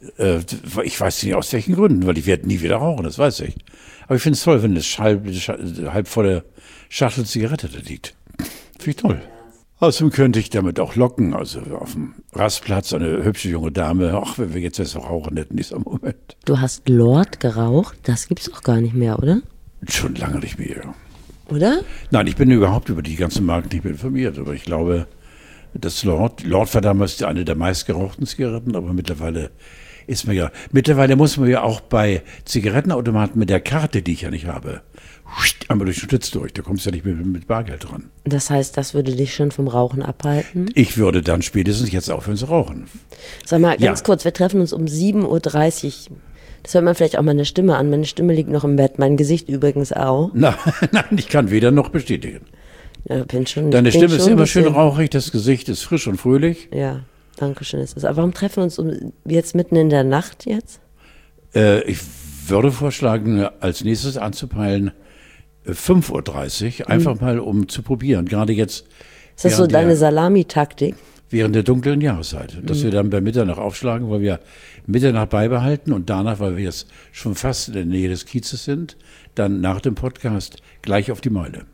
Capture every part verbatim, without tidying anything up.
Äh, ich weiß nicht aus welchen Gründen, weil ich werde nie wieder rauchen, das weiß ich. Aber ich finde es toll, wenn das halb, halb volle Schachtel Zigarette da liegt. Finde ich toll. Außerdem könnte ich damit auch locken, also auf dem Rastplatz eine hübsche junge Dame, ach, wenn wir jetzt was rauchen hätten, dieser Moment. Du hast Lord geraucht, das gibt's auch gar nicht mehr, oder? Schon lange nicht mehr. Oder? Nein, ich bin überhaupt über die ganzen Marken nicht mehr informiert, aber ich glaube, dass Lord, Lord war damals eine der meistgerauchten Zigaretten, aber mittlerweile ist man ja, mittlerweile muss man ja auch bei Zigarettenautomaten mit der Karte, die ich ja nicht habe, einmal durch den Schlitz durch, da kommst du ja nicht mehr mit Bargeld dran. Das heißt, das würde dich schon vom Rauchen abhalten? Ich würde dann spätestens jetzt aufhören zu rauchen. Sag mal, ganz Ja. kurz, wir treffen uns um sieben Uhr dreißig. Das hört man vielleicht auch meine Stimme an. Meine Stimme liegt noch im Bett, mein Gesicht übrigens auch. Nein, nein, ich kann weder noch bestätigen. Ja, bin schon, Deine bin Stimme schon ist ein immer bisschen- schön rauchig, das Gesicht ist frisch und fröhlich. Ja, danke schön. Ist es. Aber warum treffen wir uns um, jetzt mitten in der Nacht jetzt? Äh, ich würde vorschlagen, als nächstes anzupeilen, äh, fünf Uhr dreißig, einfach mal um zu probieren. Gerade jetzt Ist das so während deine der, Salamitaktik? während der dunklen Jahreszeit. Dass wir dann bei Mitternacht aufschlagen, weil wir Mitternacht beibehalten und danach, weil wir jetzt schon fast in der Nähe des Kiezes sind, dann nach dem Podcast gleich auf die Meile.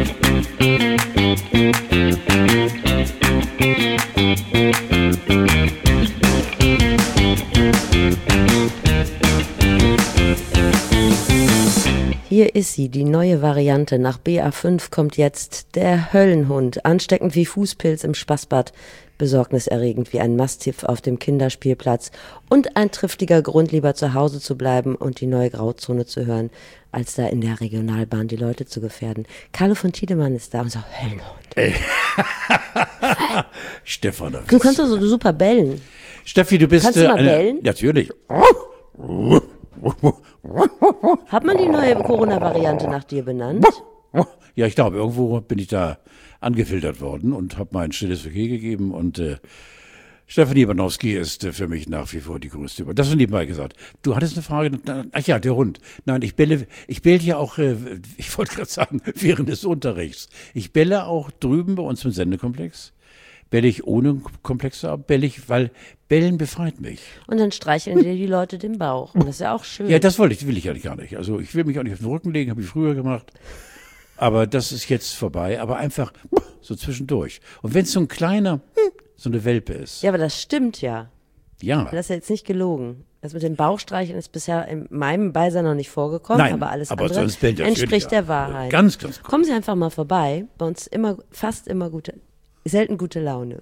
Hier ist sie, die neue Variante. Nach B A fünf kommt jetzt der Höllenhund. Ansteckend wie Fußpilz im Spaßbad, besorgniserregend wie ein Mastiff auf dem Kinderspielplatz und ein triftiger Grund, lieber zu Hause zu bleiben und die neue Grauzone zu hören, als da in der Regionalbahn die Leute zu gefährden. Carlo von Tiedemann ist da und sagt, Höllenhund. Stefan. Du kannst doch so super bellen. Steffi, du bist Kannst du äh, mal eine, bellen? Natürlich. Hat man die neue Corona-Variante nach dir benannt? Ja, ich glaube, irgendwo bin ich da angefiltert worden und habe mein stilles Okay gegeben und äh, Stefanie Banowski ist äh, für mich nach wie vor die größte. Das ist nebenbei gesagt. Du hattest eine Frage, ach ja, der Hund. Nein, ich bälle, ich bälle ja auch, äh, ich wollte gerade sagen, während des Unterrichts. Ich bälle auch drüben bei uns im Sendekomplex. Bälle ich ohne Komplexe ab, bälle ich, weil Bellen befreit mich. Und dann streicheln dir die Leute den Bauch. Und das ist ja auch schön. Ja, das wollte ich, will ich eigentlich gar nicht. Also ich will mich auch nicht auf den Rücken legen, habe ich früher gemacht. Aber das ist jetzt vorbei. Aber einfach so zwischendurch. Und wenn es so ein kleiner, so eine Welpe ist. Ja, aber das stimmt ja. Ja. Das ist ja jetzt nicht gelogen. Das mit dem Bauchstreicheln ist bisher in meinem Beisein noch nicht vorgekommen, Nein, aber alles aber andere sonst bellt er entspricht natürlich, der Wahrheit. Ganz, ganz gut. Kommen Sie einfach mal vorbei. Bei uns immer, fast immer gute, selten gute Laune.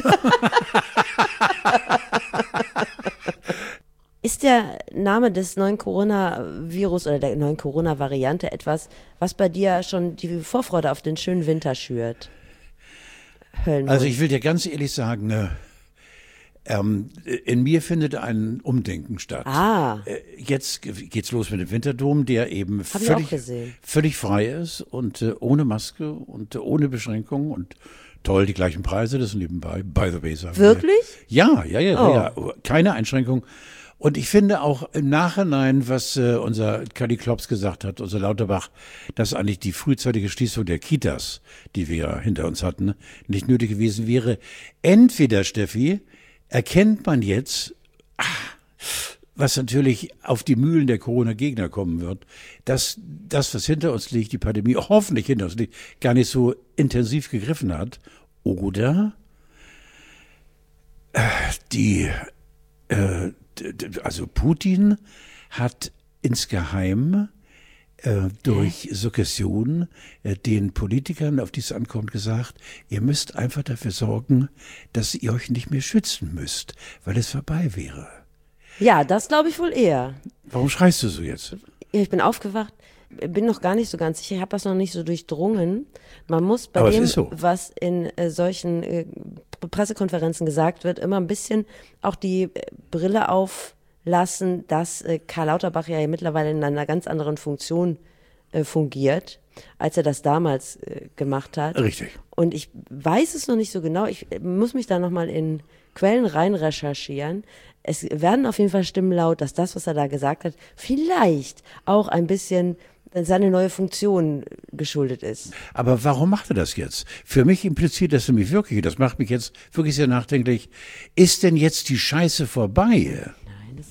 Ist der Name des neuen Coronavirus oder der neuen Corona-Variante etwas, was bei dir schon die Vorfreude auf den schönen Winter schürt? Höllenhund. Also ich will dir ganz ehrlich sagen, äh, ähm, in mir findet ein Umdenken statt. Ah. Äh, jetzt geht's los mit dem Winterdom, der eben Hab ich auch völlig, gesehen. völlig frei ist und äh, ohne Maske und äh, ohne Beschränkung und toll, die gleichen Preise, das nebenbei, by the way. Sagen wir. Wirklich? Ja, ja, ja, Oh. ja, keine Einschränkung. Und ich finde auch im Nachhinein, was äh, unser Kali Klops gesagt hat, unser Lauterbach, dass eigentlich die frühzeitige Schließung der Kitas, die wir ja hinter uns hatten, nicht nötig gewesen wäre. Entweder, Steffi, erkennt man jetzt, ach, was natürlich auf die Mühlen der Corona-Gegner kommen wird, dass das, was hinter uns liegt, die Pandemie hoffentlich hinter uns liegt, gar nicht so intensiv gegriffen hat. Oder äh, die äh, also Putin hat insgeheim äh, durch Suggestion äh, den Politikern, auf die es ankommt, gesagt, ihr müsst einfach dafür sorgen, dass ihr euch nicht mehr schützen müsst, weil es vorbei wäre. Ja, das glaube ich wohl eher. Warum schreist du so jetzt? Ich bin aufgewacht, bin noch gar nicht so ganz sicher, ich habe das noch nicht so durchdrungen. Man muss bei Aber es dem, ist so. was in äh, solchen äh, Pressekonferenzen gesagt wird, immer ein bisschen auch die äh, Brille auflassen, dass äh, Karl Lauterbach ja mittlerweile in einer ganz anderen Funktion äh, fungiert, als er das damals äh, gemacht hat. Richtig. Und ich weiß es noch nicht so genau, ich äh, muss mich da nochmal in Quellen rein recherchieren. Es werden auf jeden Fall Stimmen laut, dass das, was er da gesagt hat, vielleicht auch ein bisschen seine neue Funktion geschuldet ist. Aber warum macht er das jetzt? Für mich impliziert das nämlich wirklich, das macht mich jetzt wirklich sehr nachdenklich, ist denn jetzt die Scheiße vorbei? Nein, das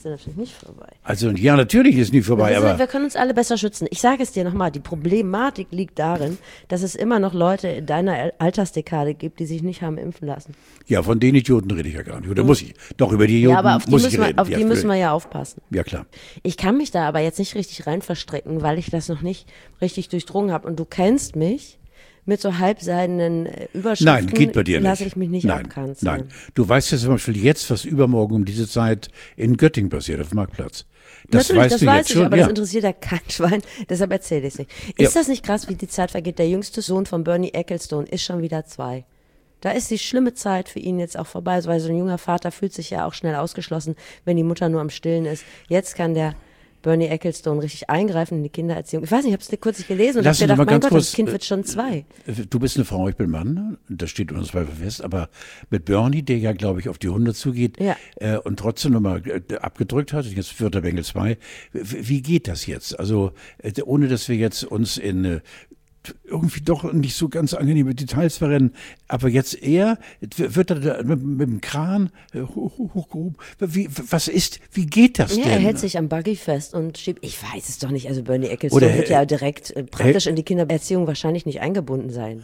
ja natürlich nicht vorbei. Also ja, natürlich ist nie vorbei, wir, aber... Wir können uns alle besser schützen. Ich sage es dir nochmal, die Problematik liegt darin, dass es immer noch Leute in deiner Altersdekade gibt, die sich nicht haben impfen lassen. Ja, von den Idioten rede ich ja gar nicht. Oder muss ich? Doch, über die Idioten ja, aber auf die muss müssen ich wir, reden. auf ja, die müssen wir ja aufpassen. Ja, klar. Ich kann mich da aber jetzt nicht richtig rein verstricken, weil ich das noch nicht richtig durchdrungen habe. Und du kennst mich, mit so halbseidenen Überschriften Nein, geht bei dir nicht. lasse ich mich nicht nein, abkanzeln. Nein, du weißt ja zum Beispiel jetzt, was übermorgen um diese Zeit in Göttingen passiert, auf dem Marktplatz. Das Natürlich, weißt das du weiß jetzt ich, schon. aber ja. das interessiert ja kein Schwein, deshalb erzähle ich es nicht. Ist Ja. das nicht krass, wie die Zeit vergeht? Der jüngste Sohn von Bernie Ecclestone ist schon wieder zwei. Da ist die schlimme Zeit für ihn jetzt auch vorbei, weil so ein junger Vater fühlt sich ja auch schnell ausgeschlossen, wenn die Mutter nur am Stillen ist. Jetzt kann der Bernie Ecclestone richtig eingreifen in die Kindererziehung. Ich weiß nicht, ich habe es kurz gelesen und Lass habe uns gedacht, mal mein ganz Gott, kurz, das Kind wird schon zwei. Du bist eine Frau, ich bin Mann, das steht uns zwei fest, aber mit Bernie, der ja, glaube ich, auf die hundert zugeht Ja. äh, und trotzdem nochmal äh, abgedrückt hat, jetzt wird der Bengel zwei. Wie, wie geht das jetzt? Also, äh, ohne dass wir jetzt uns in äh, irgendwie doch nicht so ganz angenehme Details verrennen, aber jetzt eher, wird er da mit, mit dem Kran äh, hoch, hoch, hochgehoben. Wie, was ist, wie geht das Ja, denn? er hält sich am Buggy fest und schiebt, ich weiß es doch nicht, also Bernie Ecclestone Oder, wird äh, ja direkt äh, praktisch in die Kindererziehung wahrscheinlich nicht eingebunden sein.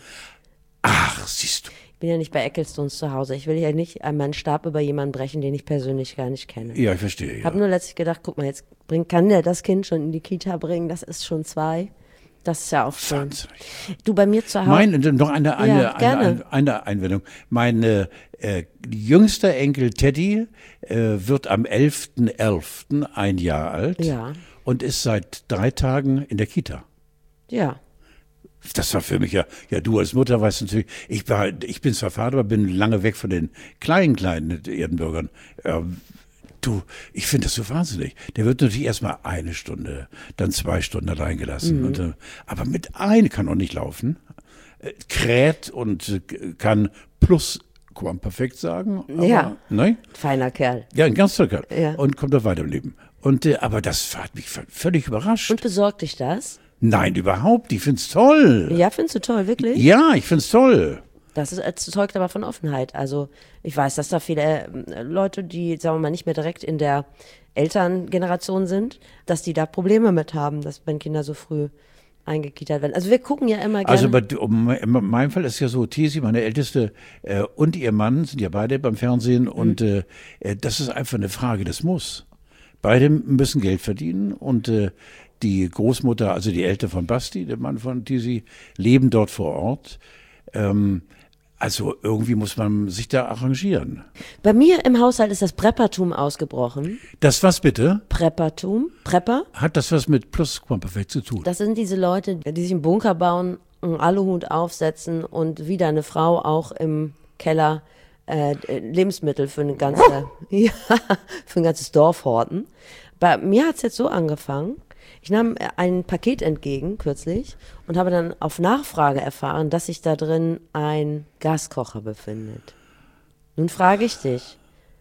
Ach, siehst du. Ich bin ja nicht bei Ecclestones zu Hause. Ich will ja nicht meinen Stab über jemanden brechen, den ich persönlich gar nicht kenne. Ja, ich verstehe. Ich Ja. habe nur letztlich gedacht, guck mal, jetzt bring, kann der das Kind schon in die Kita bringen, das ist schon zwei. Das ist ja auch schön. Wahnsinn. Du, bei mir zu Hause. Mein, noch eine, eine, Ja, eine, gerne. eine, eine Einwendung. Mein äh, äh, jüngster Enkel Teddy äh, wird am elften elften ein Jahr alt Ja. und ist seit drei Tagen in der Kita. Ja. Das war für mich ja, ja, du als Mutter weißt natürlich, ich, war, ich bin zwar Vater, aber bin lange weg von den kleinen, kleinen Erdenbürgern. Ähm, du, ich finde das so wahnsinnig. Der wird natürlich erstmal eine Stunde, dann zwei Stunden allein gelassen. Mhm. Und, äh, aber mit einem kann auch nicht laufen. Äh, kräht und äh, kann Plusquamperfekt sagen. Aber, Ja. Ne? Feiner Kerl. Ja, ein ganz toller Kerl. Ja. Und kommt auch weiter im Leben. Und, äh, aber das hat mich v- völlig überrascht. Und besorgt dich das? Nein, überhaupt. Ich find's toll. Ja, findest du toll, wirklich? Ja, ich find's toll. Das ist, es zeugt aber von Offenheit. Also ich weiß, dass da viele äh, Leute, die, sagen wir mal, nicht mehr direkt in der Elterngeneration sind, dass die da Probleme mit haben, dass wenn Kinder so früh eingekietert werden. Also wir gucken ja immer gerne. Also bei, um, in meinem Fall ist ja so, Tesi, meine Älteste, äh, und ihr Mann sind ja beide beim Fernsehen und äh, äh, das ist einfach eine Frage des Muss. Beide müssen Geld verdienen und äh, die Großmutter, also die Eltern von Basti, der Mann von Tesi, leben dort vor Ort. Ähm, also irgendwie muss man sich da arrangieren. Bei mir im Haushalt ist das Preppertum ausgebrochen. Das was bitte? Preppertum, Prepper. Hat das was mit Plusquamperfekt zu tun? Das sind diese Leute, die sich einen Bunker bauen, einen Aluhut aufsetzen und wie deine Frau auch im Keller äh, Lebensmittel für eine ganze, ja, für ein ganzes Dorf horten. Bei mir hat es jetzt so angefangen. Ich nahm ein Paket entgegen kürzlich und habe dann auf Nachfrage erfahren, dass sich da drin ein Gaskocher befindet. Nun frage ich dich,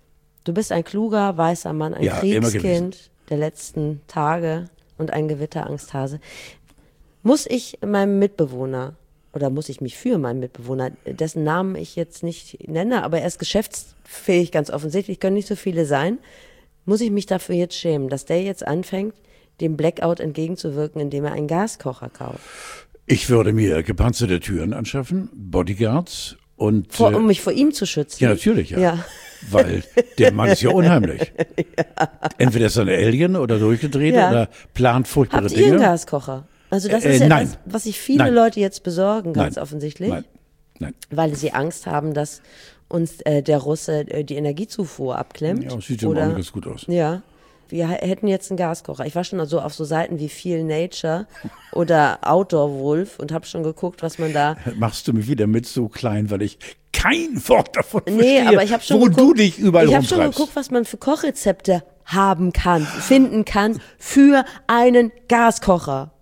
du bist ein kluger, weißer Mann, ein Ja, immer gewesen. Kriegskind der letzten Tage und ein Gewitterangsthase. Muss ich meinem Mitbewohner oder muss ich mich für meinen Mitbewohner, dessen Namen ich jetzt nicht nenne, aber er ist geschäftsfähig ganz offensichtlich, können nicht so viele sein, muss ich mich dafür jetzt schämen, dass der jetzt anfängt, dem Blackout entgegenzuwirken, indem er einen Gaskocher kauft. Ich würde mir gepanzerte Türen anschaffen, Bodyguards und... Vor, äh, um mich vor ihm zu schützen. Ja, natürlich, ja. Ja. Weil der Mann ist ja unheimlich. Ja. Entweder ist er ein Alien oder durchgedreht Ja. oder plant furchtbare Habt ihr einen Dinge. Gaskocher? Also das Äh, ist ja nein. das, was sich viele Nein. Leute jetzt besorgen, ganz Nein. offensichtlich. Nein, nein. Weil sie Angst haben, dass uns äh, der Russe äh, die Energiezufuhr abklemmt. Ja, sieht ja Oder, auch ganz gut aus. Ja. Wir h- hätten jetzt einen Gaskocher. Ich war schon so auf so Seiten wie Feel Nature oder Outdoor Wolf und habe schon geguckt, was man da. Machst du mich wieder mit so klein, weil ich kein Wort davon Nee, verstehe, aber ich habe schon wo geguckt, du dich überall Ich habe schon rumtreibst. geguckt, was man für Kochrezepte haben kann, finden kann für einen Gaskocher.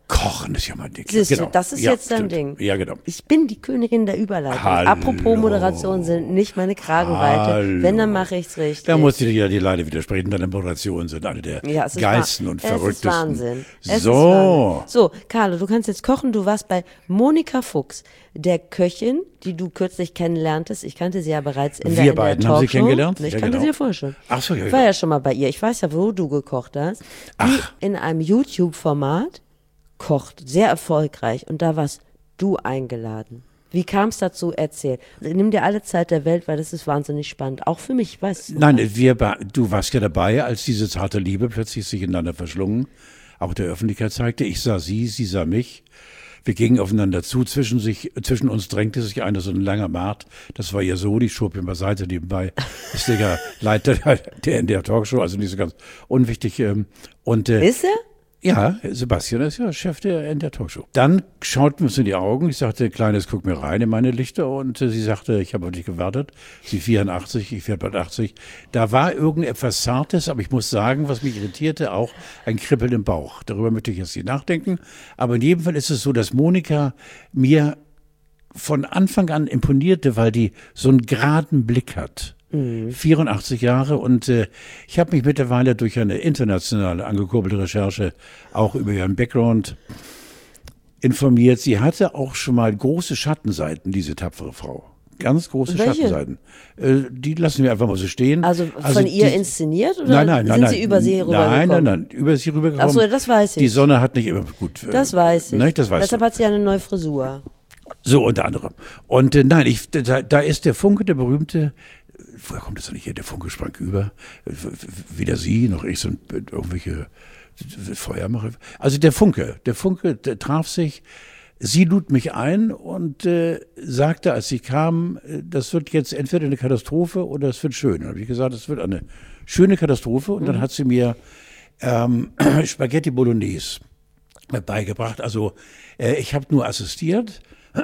Kochen ist ja mal dick. Siehst du, genau. das ist ja, jetzt dein stimmt. Ding. Ja, genau. Ich bin die Königin der Überleitung. Hallo. Apropos Moderation sind nicht meine Kragenweite. Hallo. Wenn, dann mache ich's richtig. Da muss ich dir ja die Leute widersprechen. Deine Moderationen sind eine der Ja, es ist geilsten wahr. und Es verrücktesten. ist Wahnsinn. Es so. ist Wahnsinn. So, Carlo, du kannst jetzt kochen. Du warst bei Monika Fuchs, der Köchin, die du kürzlich kennenlerntest. Ich kannte sie ja bereits in Wir der, in beiden der haben sie Talkshow. kennengelernt? Ich Ja, kannte genau. sie ja vorher schon. Ach so, ja, Ich war ja. ja schon mal bei ihr. Ich weiß ja, wo du gekocht hast. Die Ach. in einem YouTube-Format kocht. Sehr erfolgreich. Und da warst du eingeladen. Wie kam es dazu? Erzähl. Nimm dir alle Zeit der Welt, weil das ist wahnsinnig spannend. Auch für mich, weißt du. Nein, wir, du warst ja dabei, als diese zarte Liebe plötzlich sich ineinander verschlungen, auch der Öffentlichkeit zeigte. Ich sah sie, sie sah mich. Wir gingen aufeinander zu. Zwischen, sich, zwischen uns drängte sich einer so ein langer Bart. Das war ihr so, die schob ihn beiseite. Nebenbei ist der ja Leiter der in der Talkshow, also nicht so ganz unwichtig. ähm, Und, äh, Ist er? Ja, Sebastian ist ja Chef der, in der Talkshow. Dann schauten wir uns in die Augen. Ich sagte, Kleines, guck mir rein in meine Lichter. Und äh, sie sagte, ich habe auf dich gewartet. Sie vierundachtzig, ich werde bald achtzig. Da war irgendetwas Zartes, aber ich muss sagen, was mich irritierte, auch ein Kribbeln im Bauch. Darüber möchte ich jetzt nicht nachdenken. Aber in jedem Fall ist es so, dass Monika mir von Anfang an imponierte, weil die so einen geraden Blick hat. vierundachtzig Jahre und äh, ich habe mich mittlerweile durch eine internationale angekurbelte Recherche auch über ihren Background informiert. Sie hatte auch schon mal große Schattenseiten, diese tapfere Frau. Ganz große Welche? Schattenseiten. Äh, die lassen wir einfach mal so stehen. Also von ihr die, inszeniert oder nein, nein, nein, sind nein, sie über sie rübergekommen? Nein, nein, nein, über sie rübergekommen. Ach so, das weiß ich. Die Sonne hat nicht immer gut. Äh, Das weiß ich. Ne, das weißt Deshalb du. hat sie ja eine neue Frisur. So unter anderem. Und äh, nein, ich, da, da ist der Funke, der berühmte, woher kommt das denn nicht hier? Der Funke sprang über. Weder sie noch ich sind irgendwelche Feuermacher. Also der Funke, der Funke der traf sich. Sie lud mich ein und äh, sagte, als sie kam, äh, das wird jetzt entweder eine Katastrophe oder es wird schön. Dann habe ich gesagt, es wird eine schöne Katastrophe. Und dann hat sie mir ähm, Spaghetti Bolognese beigebracht. Also äh, ich habe nur assistiert.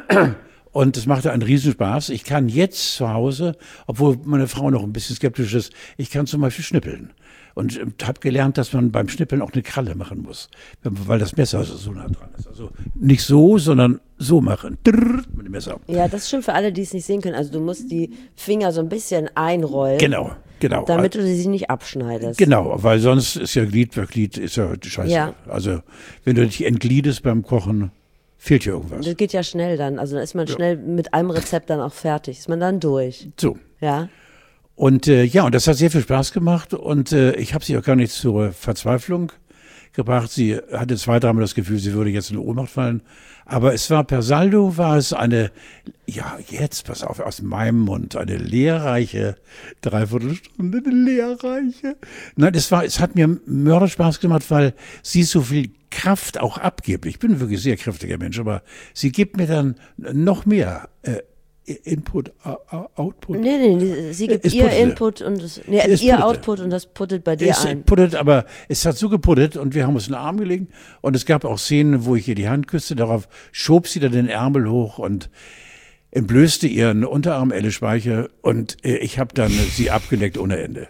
Und es machte einen Riesenspaß. Ich kann jetzt zu Hause, obwohl meine Frau noch ein bisschen skeptisch ist, ich kann zum Beispiel schnippeln. Und äh, habe gelernt, dass man beim Schnippeln auch eine Kralle machen muss, weil das Messer so nah dran ist. Also nicht so, sondern so machen. Drrr, mit dem Messer. Ja, das ist schon für alle, die es nicht sehen können. Also du musst die Finger so ein bisschen einrollen. Genau, genau. Damit du sie nicht abschneidest. Genau, weil sonst ist ja Glied für Glied, ist ja scheiße. Ja. Also wenn du dich entgliedest beim Kochen, fehlt hier irgendwas. Das geht ja schnell dann. Also dann ist man schnell mit einem Rezept dann auch fertig. Ist man dann durch. So. Ja. Und äh, ja, und das hat sehr viel Spaß gemacht und äh, ich habe sie auch gar nicht zur Verzweiflung gebracht. Sie hatte zwei, dreimal das Gefühl, sie würde jetzt in Ohnmacht fallen. Aber es war per Saldo, war es eine, ja jetzt, pass auf, aus meinem Mund, eine lehrreiche Dreiviertelstunde, eine lehrreiche. Nein, es war, es hat mir Mörderspaß gemacht, weil sie so viel Kraft auch abgibt. Ich bin ein wirklich sehr kräftiger Mensch, aber sie gibt mir dann noch mehr äh, Input, Output. Nee, nee, sie gibt Es ihr puttete. Input und das, nee, Es ihr puttete. Output und das puttet bei dir Es ein. puttet, aber es hat so geputtet und wir haben uns in den Arm gelegen und es gab auch Szenen, wo ich ihr die Hand küsste, darauf schob sie dann den Ärmel hoch und entblößte ihren Unterarm, Elle Speicher und äh, ich habe dann sie abgeleckt ohne Ende.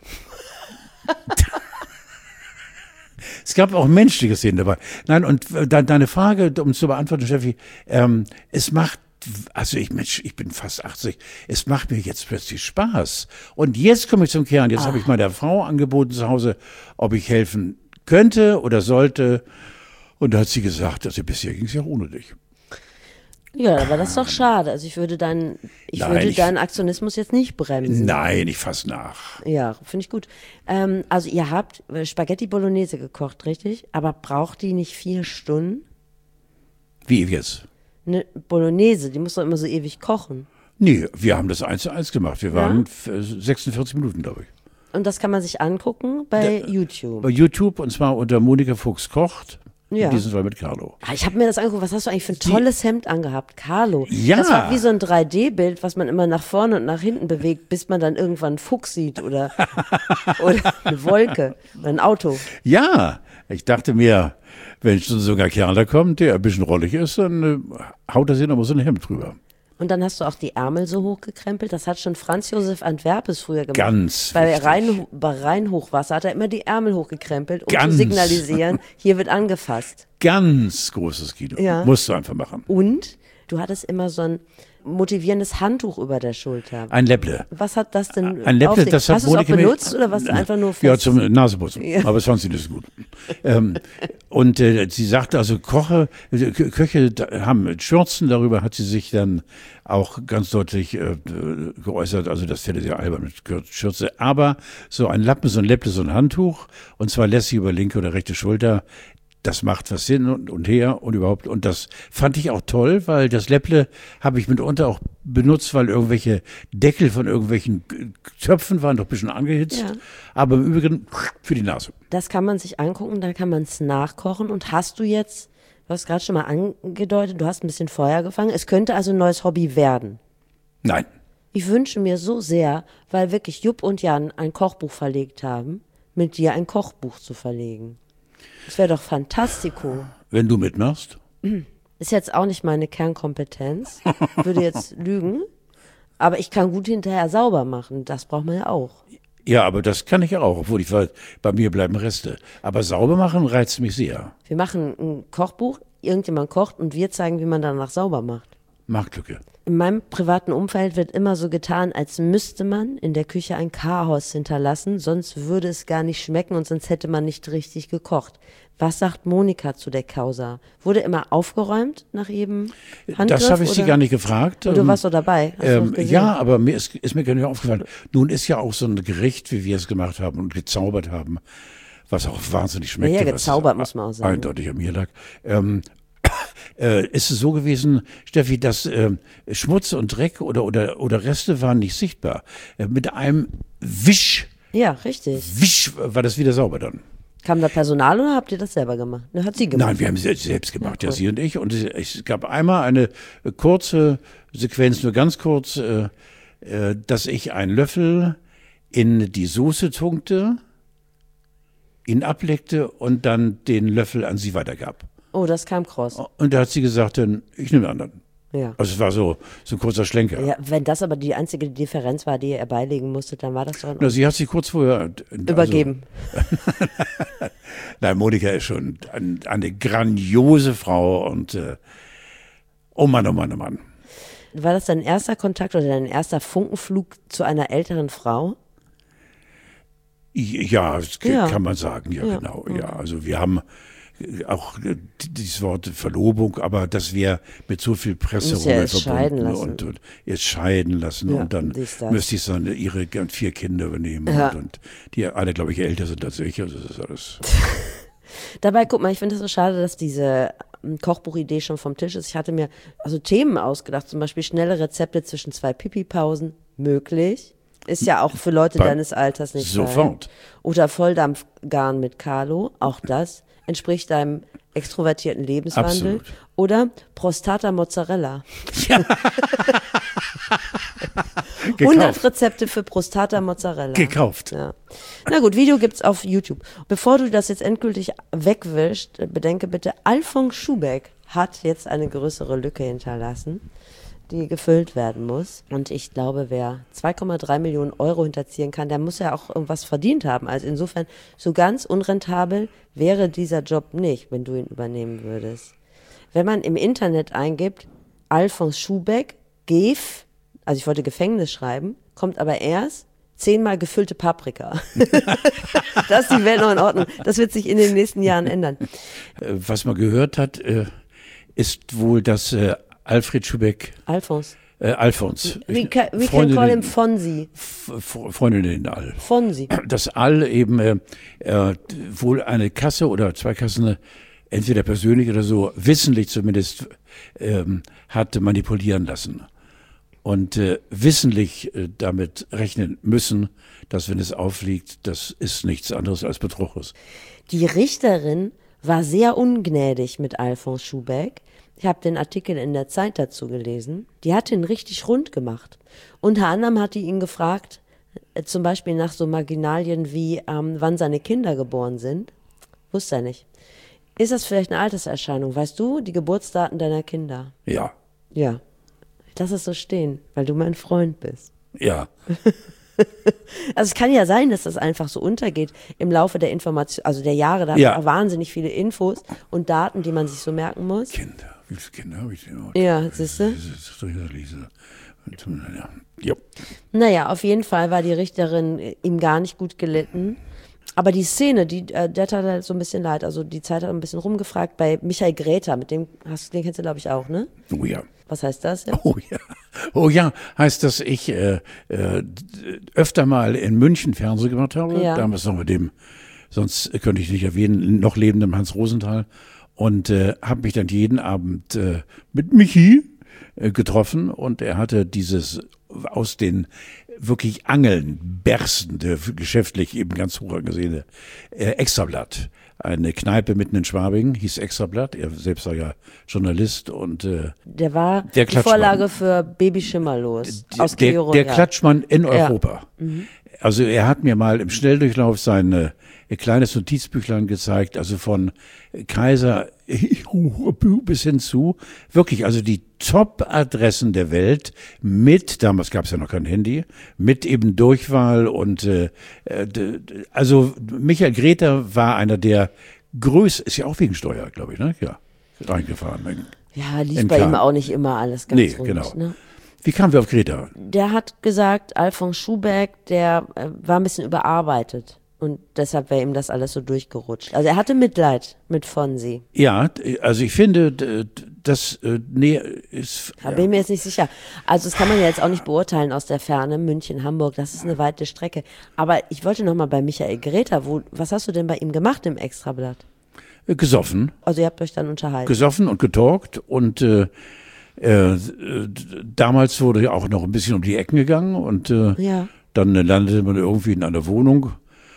Es gab auch menschliche Szenen dabei. Nein, und de deine Frage, um zu beantworten, Steffi, ähm, es macht Also ich, Mensch, ich bin fast achtzig. Es macht mir jetzt plötzlich Spaß. Und jetzt komme ich zum Kern. Jetzt habe ich meiner Frau angeboten zu Hause, ob ich helfen könnte oder sollte. Und da hat sie gesagt, also bisher ging es ja ohne dich. Ja, aber das ist doch schade. Also ich würde deinen, ich Nein, würde ich- deinen Aktionismus jetzt nicht bremsen. Nein, ich fass nach. Ja, finde ich gut. Ähm, also ihr habt Spaghetti Bolognese gekocht, richtig? Aber braucht die nicht vier Stunden? Wie jetzt? Eine Bolognese, die muss doch immer so ewig kochen. Nee, wir haben das eins zu eins gemacht. Wir waren f- sechsundvierzig Minuten, glaube ich. Und das kann man sich angucken bei YouTube. Bei YouTube und zwar unter Monika Fuchs kocht. Ja. In diesem Fall mit Carlo. Ah, Ich habe mir das angeguckt, was hast du eigentlich für ein tolles Hemd angehabt, Carlo? Ja. Das war wie so ein drei D Bild, was man immer nach vorne und nach hinten bewegt, bis man dann irgendwann einen Fuchs sieht oder, oder eine Wolke oder ein Auto. Ja, ich dachte mir, wenn schon sogar Kerl da kommt, der ein bisschen rollig ist, dann äh, haut er sich noch mal so ein Hemd drüber. Und dann hast du auch die Ärmel so hochgekrempelt. Das hat schon Franz Josef Antwerpes früher gemacht. Ganz bei wichtig. Rhein, bei Rheinhochwasser hat er immer die Ärmel hochgekrempelt, um Ganz. zu signalisieren, hier wird angefasst. Ganz großes Kino. Ja. Musst du einfach machen. Und du hattest immer so ein motivierendes Handtuch über der Schulter. Ein Läpple. Was hat das denn Ein Läpple, auf sich? das hat Hast du es auch Monika mir- benutzt oder was einfach nur fest? Ja, zum Naseputzen. Ja. Aber es fand sie nicht so gut. ähm, und äh, sie sagte also, Koche, äh, Kö- Köche da- haben Schürzen, darüber hat sie sich dann auch ganz deutlich äh, geäußert, also das fände sie albern mit Kür- Schürze. Aber so ein Lappen, so ein Läpple, so ein Handtuch, und zwar lässig über linke oder rechte Schulter, das macht was hin und, und her und überhaupt. Und das fand ich auch toll, weil das Läpple habe ich mitunter auch benutzt, weil irgendwelche Deckel von irgendwelchen Töpfen waren doch ein bisschen angehitzt. Ja. Aber im Übrigen für die Nase. Das kann man sich angucken, dann kann man es nachkochen. Und hast du jetzt, du hast gerade schon mal angedeutet, du hast ein bisschen Feuer gefangen. Es könnte also ein neues Hobby werden. Nein. Ich wünsche mir so sehr, weil wirklich Jupp und Jan ein Kochbuch verlegt haben, mit dir ein Kochbuch zu verlegen. Das wäre doch fantastico. Wenn du mitmachst. Ist jetzt auch nicht meine Kernkompetenz. Würde jetzt lügen. Aber ich kann gut hinterher sauber machen. Das braucht man ja auch. Ja, aber das kann ich ja auch, obwohl ich weiß, bei mir bleiben Reste. Aber sauber machen reizt mich sehr. Wir machen ein Kochbuch, irgendjemand kocht und wir zeigen, wie man danach sauber macht. Marktlücke. In meinem privaten Umfeld wird immer so getan, als müsste man in der Küche ein Chaos hinterlassen, sonst würde es gar nicht schmecken und sonst hätte man nicht richtig gekocht. Was sagt Monika zu der Causa? Wurde immer aufgeräumt nach jedem Handgriff? Das habe ich sie oder? gar nicht gefragt. Und du Ähm, warst so dabei. Hast du Ähm, das gesehen? ja, aber mir ist, ist mir gar nicht aufgefallen. Nun ist ja auch so ein Gericht, wie wir es gemacht haben und gezaubert haben, was auch wahnsinnig schmeckt. Ja, ja, gezaubert muss man auch sagen. Eindeutig an mir lag. Ähm, äh, ist es so gewesen, Steffi, dass ähm, Schmutz und Dreck oder, oder, oder Reste waren nicht sichtbar. Äh, mit einem Wisch, Ja, richtig. Wisch war das wieder sauber dann. Kam da Personal oder habt ihr das selber gemacht? Ne, hat sie gemacht. Nein, wir haben es selbst- selbst gemacht, ja, Ja, cool. sie und ich. Und es, es gab einmal eine äh, kurze Sequenz, nur ganz kurz, äh, äh, dass ich einen Löffel in die Soße tunkte, ihn ableckte und dann den Löffel an sie weitergab. Oh, das kam kross. Und da hat sie gesagt, dann, ich nehme den anderen. Ja. Also es war so, so ein kurzer Schlenker. Ja, wenn das aber die einzige Differenz war, die ihr beilegen musstet, dann war das doch in Na, sie hat sich kurz vorher also, übergeben. Nein, Monika ist schon ein, eine grandiose Frau und äh, oh Mann, oh Mann, oh Mann. War das dein erster Kontakt oder dein erster Funkenflug zu einer älteren Frau? Ja, das k- Ja. kann man sagen, ja, Ja. genau. Ja, also wir haben äh, auch äh, dieses Wort Verlobung, aber dass wir mit so viel Muss Presserummel ja erst scheiden verbunden lassen. und, und jetzt scheiden lassen Ja, und dann dies, das. müsste ich so eine, ihre g- vier Kinder übernehmen Ja. und, und die alle, glaube ich, älter sind als ich. Also das ist alles. Dabei, guck mal, ich finde es so schade, dass diese ähm, Kochbuchidee schon vom Tisch ist. Ich hatte mir also Themen ausgedacht, zum Beispiel schnelle Rezepte zwischen zwei Pipi-Pausen, möglich. Ist ja auch für Leute Bei- deines Alters nicht Sofort. fein. Oder Volldampfgarn mit Carlo, auch das entspricht deinem extrovertierten Lebenswandel. Absolut. Oder Prostata Mozzarella. hundert Gekauft. Rezepte für Prostata Mozzarella. Gekauft. Ja. Na gut, Video gibt's auf YouTube. Bevor du das jetzt endgültig wegwischst, bedenke bitte, Alfons Schubeck hat jetzt eine größere Lücke hinterlassen, die gefüllt werden muss. Und ich glaube, wer zwei Komma drei Millionen Euro hinterziehen kann, der muss ja auch irgendwas verdient haben. Also insofern, so ganz unrentabel wäre dieser Job nicht, wenn du ihn übernehmen würdest. Wenn man im Internet eingibt, Alfons Schubeck, G E F, also ich wollte Gefängnis schreiben, kommt aber erst zehnmal gefüllte Paprika. Das ist die Welt noch in Ordnung. Das wird sich in den nächsten Jahren ändern. Äh, Was man gehört hat, äh, ist wohl, dass äh, Alfred Schubeck, Alfons. äh, Alfons, We can, we can Freundinnen- call him Fonsi. F- F- Freundinnen All. Fonsi. Dass All eben äh, äh, wohl eine Kasse oder zwei Kassen, äh, entweder persönlich oder so, wissentlich zumindest, ähm, hatte manipulieren lassen. Und äh, wissentlich äh, damit rechnen müssen, dass wenn es aufliegt, das ist nichts anderes als Betrug ist. Die Richterin war sehr ungnädig mit Alfons Schubeck. Ich habe den Artikel in der Zeit dazu gelesen. Die hat ihn richtig rund gemacht. Unter anderem hat die ihn gefragt, äh, zum Beispiel nach so Marginalien wie, ähm, wann seine Kinder geboren sind. Wusste er nicht. Ist das vielleicht eine Alterserscheinung? Weißt du die Geburtsdaten deiner Kinder? Ja. Ja. lass es so stehen, weil du mein Freund bist. Ja. Also es kann ja sein, dass das einfach so untergeht im Laufe der Information, also der Jahre, da hat Ja. auch wahnsinnig viele Infos und Daten, die man sich so merken muss. Kinder, wie viele Kinder habe ich denn? Ja, siehst du? Das ist doch Lisa. Ja. Ja. Naja, auf jeden Fall war die Richterin äh, ihm gar nicht gut gelitten. Aber die Szene, die, äh, der tat halt so ein bisschen leid. Also die Zeit hat ein bisschen rumgefragt bei Michael Greta, mit dem hast den kennst du, glaube ich, auch, ne? Oh ja. Was heißt das jetzt? Oh ja. Oh ja, heißt, dass ich äh, äh, öfter mal in München Fernsehen gemacht habe. Ja. Damals noch mit dem, sonst könnte ich nicht erwähnen, noch lebendem Hans Rosenthal. Und äh, habe mich dann jeden Abend äh, mit Michi äh, getroffen. Und er hatte dieses aus den wirklich Angeln berstende, geschäftlich eben ganz hoch angesehene äh, Extrablatt. Eine Kneipe mitten in Schwabing, hieß Extrablatt. Er selbst war ja Journalist und äh, Der war Der die Klatschmann. Vorlage für Baby Schimmerlos aus der, Giro, der ja. Klatschmann in Ja. Europa. Also er hat mir mal im Schnelldurchlauf sein äh, kleines Notizbüchlein gezeigt, also von Kaiser bis hin zu, wirklich, also die Top-Adressen der Welt mit, damals gab es ja noch kein Handy, mit eben Durchwahl und äh, äh, d- d- also Michael Greta war einer der größten, ist ja auch wegen Steuer, glaube ich, ne? Ja, reingefahren. Ja, lief Im bei Klar. ihm auch nicht immer alles ganz Nee, rund. genau. Ne? Wie kamen wir auf Greta? Der hat gesagt, Alfons Schubeck, der äh, war ein bisschen überarbeitet. Und deshalb wäre ihm das alles so durchgerutscht. Also er hatte Mitleid mit Fonsi. Ja, also ich finde, d- das äh, nee, ist. Da bin ich mir jetzt nicht sicher. Also das kann man ja jetzt auch nicht beurteilen aus der Ferne. München, Hamburg, das ist eine weite Strecke. Aber ich wollte noch mal bei Michael Greta, wo, was hast du denn bei ihm gemacht im Extrablatt? Äh, gesoffen, Also ihr habt euch dann unterhalten. gesoffen und getalkt und äh, äh, d- damals wurde ja auch noch ein bisschen um die Ecken gegangen und äh, Ja. dann äh, landete man irgendwie in einer Wohnung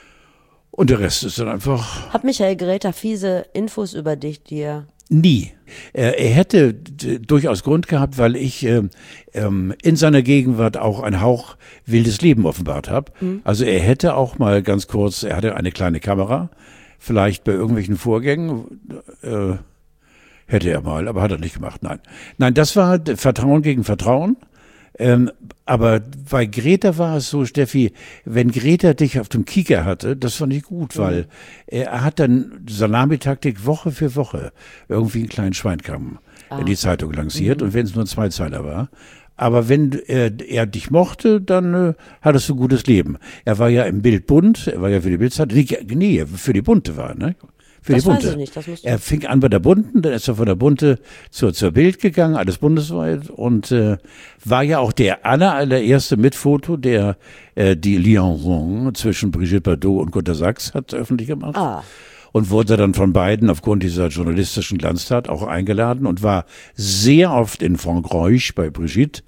und der Rest ist dann einfach Hat Michael Greta fiese Infos über dich, die er... nie. Er, er hätte d- durchaus Grund gehabt, weil ich äh, ähm, in seiner Gegenwart auch ein Hauch wildes Leben offenbart habe. Also er hätte auch mal ganz kurz, er hatte eine kleine Kamera, vielleicht bei irgendwelchen Vorgängen, äh, hätte er mal, aber hat er nicht gemacht, nein. Nein, das war d- Vertrauen gegen Vertrauen. Ähm, aber bei Greta war es so, Steffi, wenn Greta dich auf dem Kieker hatte, das fand ich gut, weil er hat dann Salamitaktik Woche für Woche irgendwie einen kleinen Schweinkamm in die Zeitung lanciert und wenn es nur ein Zweizeiler war. Aber wenn er, er dich mochte, dann äh, hattest du ein gutes Leben. Er war ja im Bild bunt, er war ja für die Bildzeitung, nee, nee, für die Bunte war, ne? Für Das die weiß Bunte. ich nicht, das musst du- Er fing an bei der Bunten, dann ist er von der Bunte zur, zur Bild gegangen, alles bundesweit und äh, war ja auch der aller, allererste mit Foto, der äh, die Liaison zwischen Brigitte Bardot und Gunter Sachs hat öffentlich gemacht. Ah. Und wurde dann von beiden aufgrund dieser journalistischen Glanztat auch eingeladen und war sehr oft in Frankreich bei Brigitte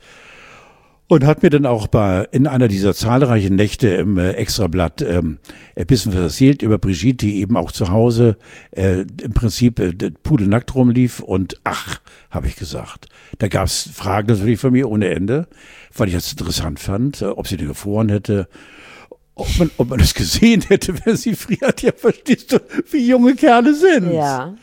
und hat mir dann auch bei, in einer dieser zahlreichen Nächte im äh, Extrablatt ähm, ein bisschen was erzählt über Brigitte, die eben auch zu Hause äh, im Prinzip äh, pudelnackt rumlief und ach, habe ich gesagt. Da gab es Fragen natürlich von mir ohne Ende, weil ich das interessant fand, äh, ob sie den gefroren hätte, ob man, ob man das gesehen hätte, wenn sie friert. Ja, verstehst du, wie junge Kerle sind. Ja,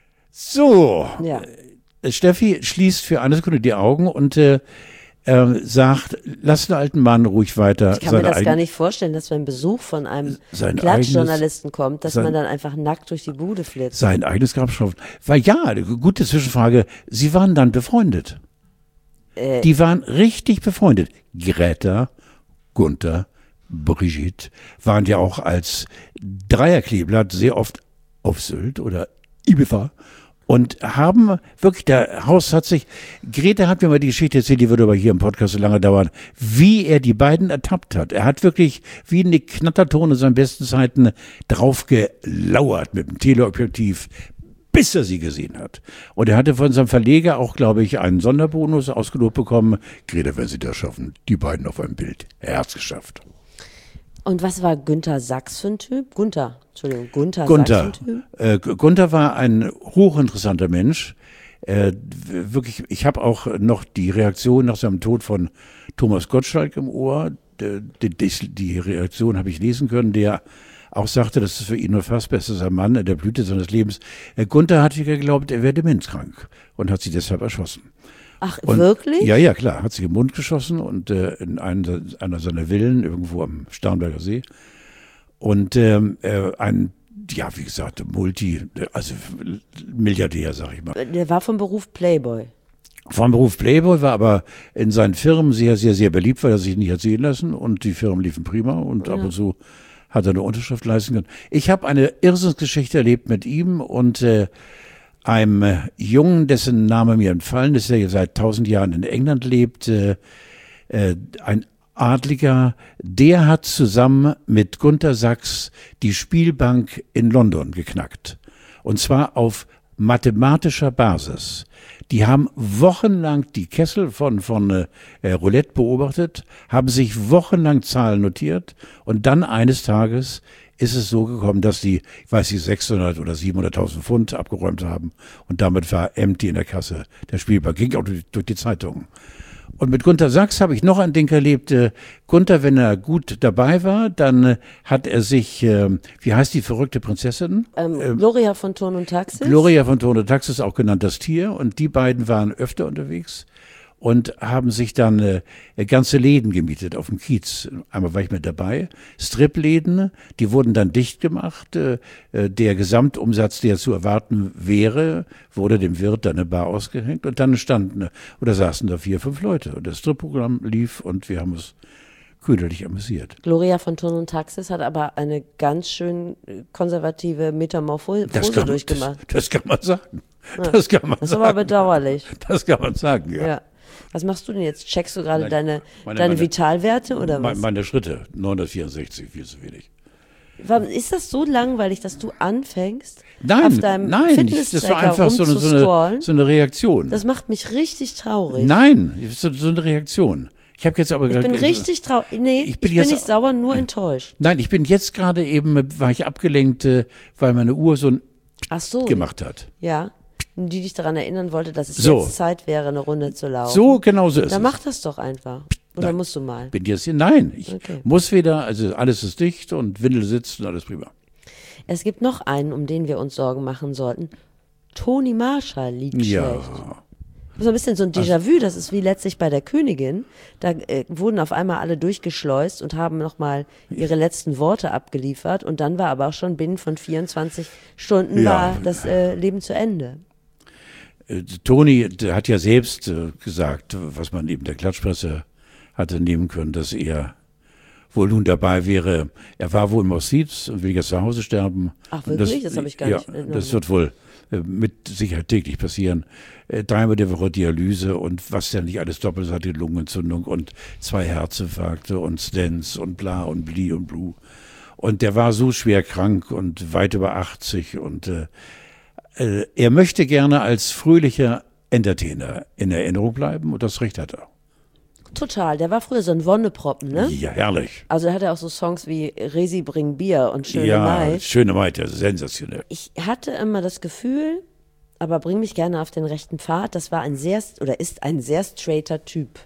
So, ja. äh, Steffi schließt für eine Sekunde die Augen und äh, äh, sagt, lass den alten Mann ruhig weiter. Ich kann mir seine das eigen- gar nicht vorstellen, dass wenn Besuch von einem Sein Klatschjournalisten kommt, dass sein- man dann einfach nackt durch die Bude flitzt. sein eigenes Grab schaufeln. Weil ja, eine gute Zwischenfrage, sie waren dann befreundet. Äh, Die waren richtig befreundet. Greta, Gunther, Brigitte waren ja auch als Dreierkleeblatt sehr oft auf Sylt oder Ibiza und haben wirklich, der Haus hat sich, Greta hat mir mal die Geschichte erzählt, die würde aber hier im Podcast so lange dauern, wie er die beiden ertappt hat. Er hat wirklich wie eine Knatterton in seinen besten Zeiten drauf gelauert mit dem Teleobjektiv, bis er sie gesehen hat. Und er hatte von seinem Verleger auch, glaube ich, einen Sonderbonus ausgelobt bekommen. Greta, wenn Sie das schaffen, die beiden auf einem Bild. Er hat's geschafft. Und was war Günther Sachs für ein Typ? Gunther, Entschuldigung, Gunther, Gunther. Sachs für ein Typ? Äh, Gu- Gunther war ein hochinteressanter Mensch. Äh, w- wirklich, ich habe auch noch die Reaktion nach seinem Tod von Thomas Gottschalk im Ohr. D- Die, die, die Reaktion habe ich lesen können, der auch sagte, das ist für ihn nur fast besser Mann in der Blüte seines Lebens. Äh, Gunther hatte geglaubt, er wäre demenzkrank und hat sich deshalb erschossen. Ach, und, wirklich? Ja, ja, klar. Hat sich im Mund geschossen und äh, in einen, einer seiner Villen irgendwo am Starnberger See. Und ähm, äh, ein, ja, wie gesagt, Multi, also Milliardär, sag ich mal. Der war vom Beruf Playboy. Vom Beruf Playboy, war aber in seinen Firmen sehr, sehr, sehr beliebt, weil er sich nicht hat sehen lassen und die Firmen liefen prima und ja. ab und zu hat er eine Unterschrift leisten können. Ich habe eine Irrsinnsgeschichte erlebt mit ihm und äh, einem äh, Jungen, dessen Name mir entfallen ist, der seit tausend Jahren in England lebt, äh, äh, ein Adliger, der hat zusammen mit Gunter Sachs die Spielbank in London geknackt. Und zwar auf mathematischer Basis. Die haben wochenlang die Kessel von, von äh, Roulette beobachtet, haben sich wochenlang Zahlen notiert und dann eines Tages ist es so gekommen, dass die, ich weiß nicht, sechshundert oder siebenhunderttausend Pfund abgeräumt haben und damit war empty in der Kasse der Spielbank. Ging auch durch, durch die Zeitungen. Und mit Gunter Sachs habe ich noch ein Ding erlebt. Äh, Gunter, wenn er gut dabei war, dann äh, hat er sich, äh, wie heißt die verrückte Prinzessin? Ähm, ähm, Gloria von Thurn und Taxis. Gloria von Thurn und Taxis, auch genannt das Tier. Und die beiden waren öfter unterwegs und haben sich dann äh, ganze Läden gemietet auf dem Kiez. Einmal war ich mit dabei. Stripläden, die wurden dann dicht gemacht. Äh, der Gesamtumsatz, der zu erwarten wäre, wurde dem Wirt dann eine Bar ausgehängt. Und dann standen oder saßen da vier, fünf Leute. Und das Stripprogramm lief und wir haben uns köderlich amüsiert. Gloria von Thurn und Taxis hat aber eine ganz schön konservative Metamorphose das kann, durchgemacht. Das, das kann man sagen. Ja, das kann man das ist sagen. aber bedauerlich. Das kann man sagen, ja. ja. Was machst du denn jetzt? Checkst du gerade Nein, deine, meine, deine meine, Vitalwerte oder was? Meine Schritte, neunhundertvierundsechzig, viel zu wenig. Ist das so langweilig, dass du anfängst, nein, auf deinem nein, Fitness-Tracker das war einfach so eine, so, eine, so eine Reaktion. Das macht mich richtig traurig. Nein, so, so eine Reaktion. Ich habe jetzt aber Ich bin richtig traurig. Nee, ich bin, ich bin nicht sauer, nur enttäuscht. Nein, ich bin jetzt gerade eben, war ich abgelenkt, weil meine Uhr so ein Ach so. gemacht hat. Ja. Die dich daran erinnern wollte, dass es so. jetzt Zeit wäre, eine Runde zu laufen. So, genau so ist Dann es. mach das doch einfach. Oder nein. musst du mal? Bin jetzt hier? Nein, ich okay. muss wieder, also alles ist dicht und Windel sitzt und alles prima. Es gibt noch einen, um den wir uns Sorgen machen sollten. Toni Marshall liegt ja. schlecht. So ein bisschen so ein Déjà-vu, das ist wie letztlich bei der Königin. Da äh, wurden auf einmal alle durchgeschleust und haben nochmal ihre letzten Worte abgeliefert. Und dann war aber auch schon binnen von vierundzwanzig Stunden ja. war das äh, Leben zu Ende. Toni hat ja selbst äh, gesagt, was man eben der Klatschpresse hatte nehmen können, dass er wohl nun dabei wäre. Er war wohl im Hospiz und will jetzt zu Hause sterben. Ach wirklich? Das, das habe ich gar ja, nicht erinnert. Das wird wohl äh, mit Sicherheit täglich passieren. Äh, dreimal die Woche Dialyse und was ja nicht alles doppelt hat, die Lungenentzündung und zwei Herzinfarkte und Stents und bla und bli und blu. Und der war so schwer krank und weit über achtzig und äh, er möchte gerne als fröhlicher Entertainer in Erinnerung bleiben und das Recht hat er. Total, der war früher so ein Wonneproppen, ne? Ja, herrlich. Also er hatte auch so Songs wie Resi bring Bier und Schöne ja, Maid. Ja, Schöne Maid, ja, sensationell. Ich hatte immer das Gefühl, aber bring mich gerne auf den rechten Pfad, das war ein sehr, oder ist ein sehr straighter Typ.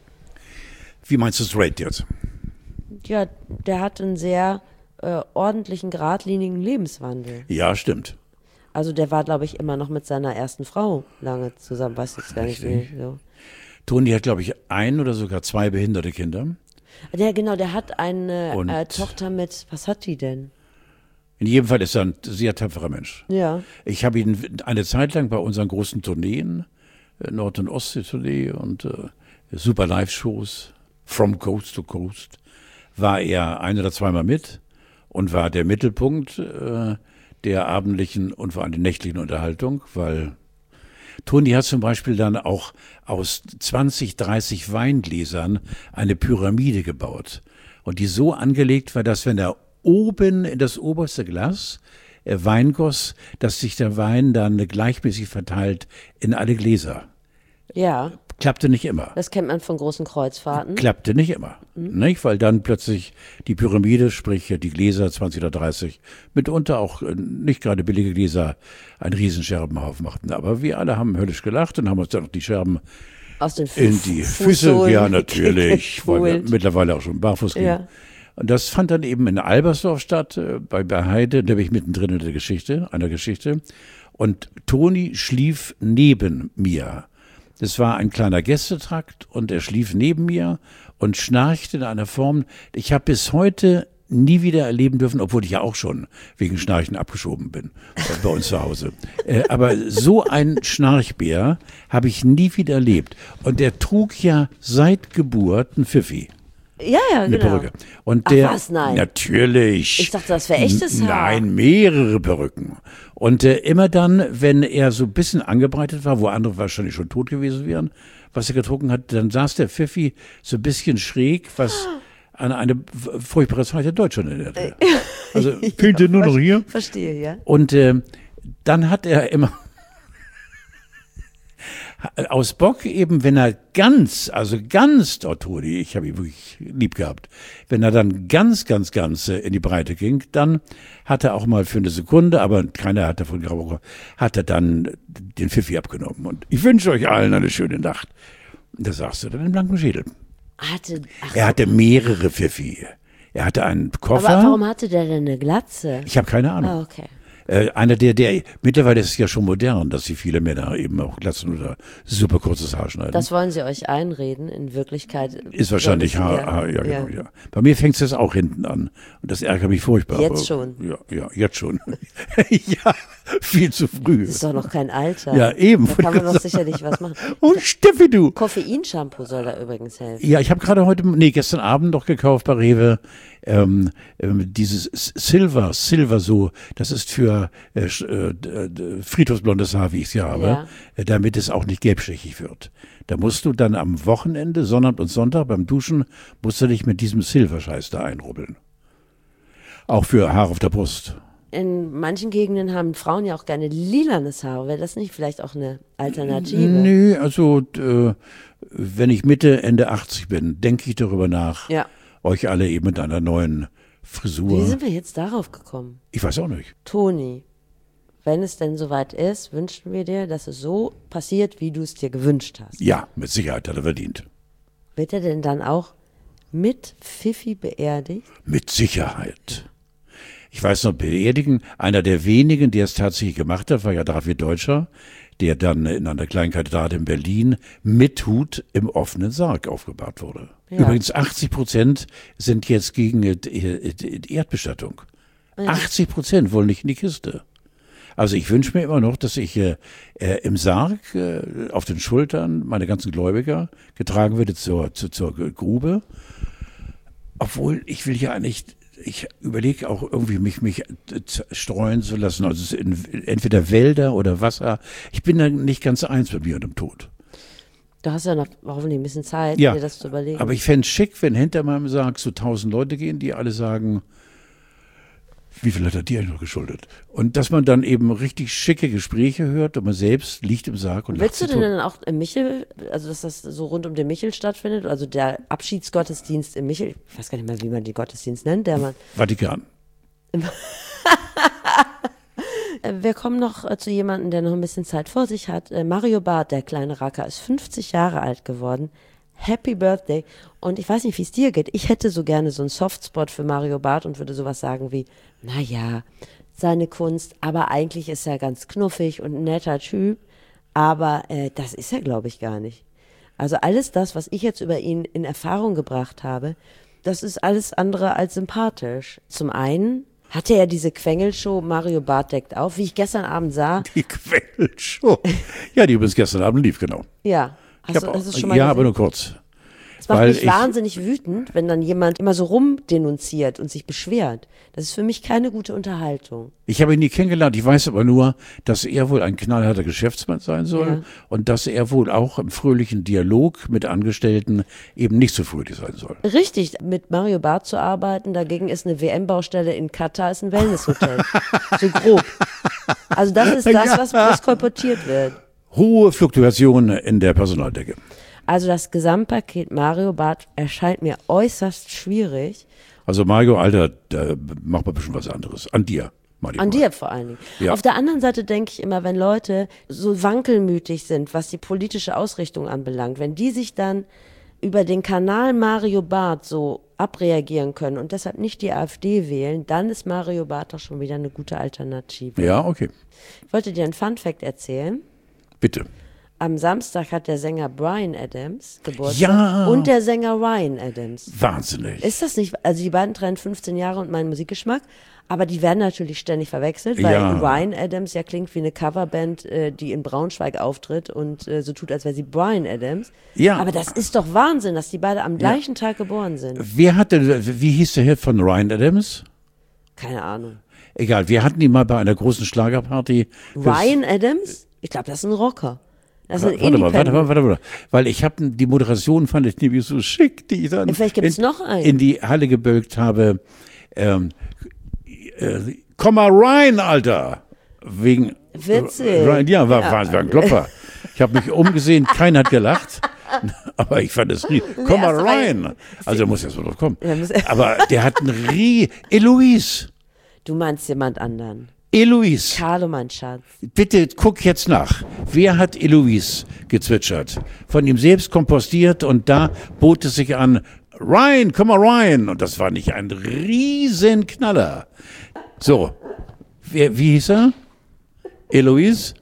Wie meinst du straight jetzt? Ja, der hat einen sehr äh, ordentlichen, geradlinigen Lebenswandel. Ja, stimmt. Also der war, glaube ich, immer noch mit seiner ersten Frau lange zusammen, weiß jetzt gar nicht mehr. So. Toni hat, glaube ich, ein oder sogar zwei behinderte Kinder. Ja, genau, der hat eine äh, Tochter mit, was hat die denn? In jedem Fall ist er ein sehr tapferer Mensch. Ja. Ich habe ihn eine Zeit lang bei unseren großen Tourneen, äh, Nord- und Ostsee-Tournee und äh, super Live-Shows, From Coast to Coast, war er ein oder zweimal mit und war der Mittelpunkt äh, der abendlichen und vor allem der nächtlichen Unterhaltung, weil Toni hat zum Beispiel dann auch aus zwanzig, dreißig Weingläsern eine Pyramide gebaut und die so angelegt war, dass wenn er oben in das oberste Glas äh, Wein goss, dass sich der Wein dann gleichmäßig verteilt in alle Gläser. Ja. Klappte nicht immer. Das kennt man von großen Kreuzfahrten. Klappte nicht immer, mhm. nicht? Weil dann plötzlich die Pyramide, sprich die Gläser zwanzig oder dreißig, mitunter auch nicht gerade billige Gläser, einen riesen Scherbenhaufen machten. Aber wir alle haben höllisch gelacht und haben uns dann noch die Scherben aus den in die Füße, ja natürlich, weil wir mittlerweile auch schon barfuß gehen. Ja. Und das fand dann eben in Albersdorf statt, bei, bei Heide, da bin ich mittendrin in der Geschichte, einer Geschichte. Und Toni schlief neben mir. Das war ein kleiner Gästetrakt und er schlief neben mir und schnarchte in einer Form. Ich habe bis heute nie wieder erleben dürfen, obwohl ich ja auch schon wegen Schnarchen abgeschoben bin bei uns zu Hause. Äh, aber so ein Schnarchbär habe ich nie wieder erlebt. Und der trug ja seit Geburt ein Pfiffi. Ja, ja, eine genau. Perücke. Und Ach, der, was? Nein. Natürlich. Ich dachte, das wäre echtes Haar. Nein, mehrere Perücken. Und äh, immer dann, wenn er so ein bisschen angebreitet war, wo andere wahrscheinlich schon tot gewesen wären, was er getrunken hat, dann saß der Pfiffi so ein bisschen schräg, was an eine furchtbare Zeit der Deutschland erinnerte. Also, fehlt dir nur noch hier? Verstehe, ja. Und äh, dann hat er immer aus Bock eben, wenn er ganz, also ganz, oh Toni, ich habe ihn wirklich lieb gehabt, wenn er dann ganz, ganz, ganz in die Breite ging, dann hat er auch mal für eine Sekunde, aber keiner hat davon geraucht, hat er dann den Pfiffi abgenommen. Und ich wünsche euch allen eine schöne Nacht. Und da sagst du dann den blanken Schädel. Hatte, ach, Er hatte mehrere Pfiffi. Er hatte einen Koffer. aber warum hatte der denn eine Glatze? Ich habe keine Ahnung. Ah, okay. Äh, einer der, der, mittlerweile ist es ja schon modern, dass sie viele Männer eben auch Glatzen oder super kurzes Haar schneiden. Das wollen sie euch einreden. In Wirklichkeit Ist wahrscheinlich soll es- Haar, Haar ja, genau, ja. Bei mir fängt es jetzt auch hinten an. Und das ärgert mich furchtbar. Jetzt aber, schon? Ja, ja, jetzt schon. Ja, viel zu früh. Das ist doch noch kein Alter. Ja, eben. Da kann man doch sicherlich was machen. Und Steffi, du. Koffeinshampoo soll da übrigens helfen. Ja, ich habe gerade heute, nee, gestern Abend noch gekauft bei Rewe, ähm, ähm, dieses Silver, Silver so, das ist für äh, sch- äh, d- d- friedhofsblondes Haar, wie ich es ja habe, Ja. äh, damit es auch nicht gelbschichtig wird. Da musst du dann am Wochenende, Sonnabend und Sonntag beim Duschen, musst du dich mit diesem Silver-Scheiß da einrubbeln. Auch für Haare auf der Brust. In manchen Gegenden haben Frauen ja auch gerne lilanes Haar. Wäre das nicht vielleicht auch eine Alternative? Nee, also äh, wenn ich Mitte, Ende achtzig bin, denke ich darüber nach, Ja. euch alle eben mit einer neuen Frisur. Wie sind wir jetzt darauf gekommen? Ich weiß auch nicht. Toni, wenn es denn soweit ist, wünschen wir dir, dass es so passiert, wie du es dir gewünscht hast. Ja, mit Sicherheit hat er verdient. Wird er denn dann auch mit Pfiffi beerdigt? Mit Sicherheit. Ich weiß noch, beerdigen, einer der wenigen, der es tatsächlich gemacht hat, war ja David Deutscher, der dann in einer kleinen Kathedrale in Berlin mit Hut im offenen Sarg aufgebahrt wurde. Ja. Übrigens achtzig Prozent sind jetzt gegen die die Erdbestattung. achtzig Prozent wollen nicht in die Kiste. Also ich wünsche mir immer noch, dass ich äh, äh, im Sarg äh, auf den Schultern meine ganzen Gläubiger getragen werde zur, zur, zur Grube. Obwohl, ich will ja nicht, ich überlege auch irgendwie, mich, mich streuen zu lassen. Also es in, entweder Wälder oder Wasser. Ich bin da nicht ganz eins bei mir und dem Tod. Du hast ja noch hoffentlich ein bisschen Zeit, Ja, dir das zu überlegen. aber ich fände es schick, wenn hinter meinem Sarg so tausend Leute gehen, die alle sagen, wie viel hat er dir eigentlich noch geschuldet? Und dass man dann eben richtig schicke Gespräche hört und man selbst liegt im Sarg und Willst du lacht denn sich tot. dann auch im Michel, also dass das so rund um den Michel stattfindet, also der Abschiedsgottesdienst im Michel, ich weiß gar nicht mehr, wie man den Gottesdienst nennt, der man. Vatikan. Äh, Wir kommen noch äh, zu jemandem, der noch ein bisschen Zeit vor sich hat. Äh, Mario Barth, der kleine Racker, ist fünfzig Jahre alt geworden. Happy Birthday. Und ich weiß nicht, wie es dir geht. Ich hätte so gerne so einen Softspot für Mario Barth und würde sowas sagen wie, naja, seine Kunst, aber eigentlich ist er ganz knuffig und ein netter Typ. Aber äh, das ist er, glaube ich, gar nicht. Also alles das, was ich jetzt über ihn in Erfahrung gebracht habe, das ist alles andere als sympathisch. Zum einen hatte er diese Quengelshow Mario Barth deckt auf, wie ich gestern Abend sah. Die Quellshow. Ja, die übrigens gestern Abend lief, genau. Ja, Ich hast du, hab hast auch, du schon mal ja, gesehen? aber nur kurz. Es macht weil mich ich- wahnsinnig wütend, wenn dann jemand immer so rumdenunziert und sich beschwert. Das ist für mich keine gute Unterhaltung. Ich habe ihn nie kennengelernt. Ich weiß aber nur, dass er wohl ein knallharter Geschäftsmann sein soll Ja. und dass er wohl auch im fröhlichen Dialog mit Angestellten eben nicht so fröhlich sein soll. Richtig, mit Mario Barth zu arbeiten, dagegen ist eine W M-Baustelle in Katar, ist ein Wellnesshotel. So grob. Also das ist das, was, was kolportiert wird. Hohe Fluktuationen in der Personaldecke. Also das Gesamtpaket Mario Barth erscheint mir äußerst schwierig. Also Mario, Alter, da mach mal ein bisschen was anderes. An dir, Mario. An dir vor allen Dingen. Ja. Auf der anderen Seite denke ich immer, wenn Leute so wankelmütig sind, was die politische Ausrichtung anbelangt, wenn die sich dann über den Kanal Mario Barth so abreagieren können und deshalb nicht die AfD wählen, dann ist Mario Barth doch schon wieder eine gute Alternative. Ja, okay. Ich wollte dir einen Funfact erzählen. Bitte. am Samstag hat der Sänger Bryan Adams Geburtstag Ja. und der Sänger Ryan Adams. Wahnsinnig. Ist das nicht, also die beiden trennen fünfzehn Jahre und meinen Musikgeschmack, aber die werden natürlich ständig verwechselt, weil Ja. Ryan Adams ja klingt wie eine Coverband, äh, die in Braunschweig auftritt und äh, so tut, als wäre sie Bryan Adams. Ja. Aber das ist doch Wahnsinn, dass die beide am gleichen Tag geboren sind. Wer hatte, wie hieß der Hit von Ryan Adams? Keine Ahnung. Egal, wir hatten ihn mal bei einer großen Schlagerparty. Ryan Adams? Ich glaube, das ist ein Rocker. Das ist ein Warte mal, warte Independent. mal, warte mal. Weil ich habe die Moderation fand ich nämlich so schick, die ich dann Vielleicht gibt's in, noch einen. in die Halle gebölkt habe. Ähm, äh, komm mal rein, Alter. Wegen Witzig. Ryan, ja, war, Ja. war, war ein Klopfer. Ich habe mich umgesehen, keiner hat gelacht. Aber ich fand es rie. Komm mal erste Reihe. rein. Also muss jetzt mal drauf kommen. Ja, muss- Aber der hat einen Rie. Eloise. Du meinst jemand anderen. Eloise. Carlo, mein Schatz. Bitte guck jetzt nach. Wer hat Eloise gezwitschert? Von ihm selbst kompostiert und da bot es sich an, Ryan, komm mal rein. Und das war nicht ein Riesenknaller. So, wer, wie hieß er? Eloise?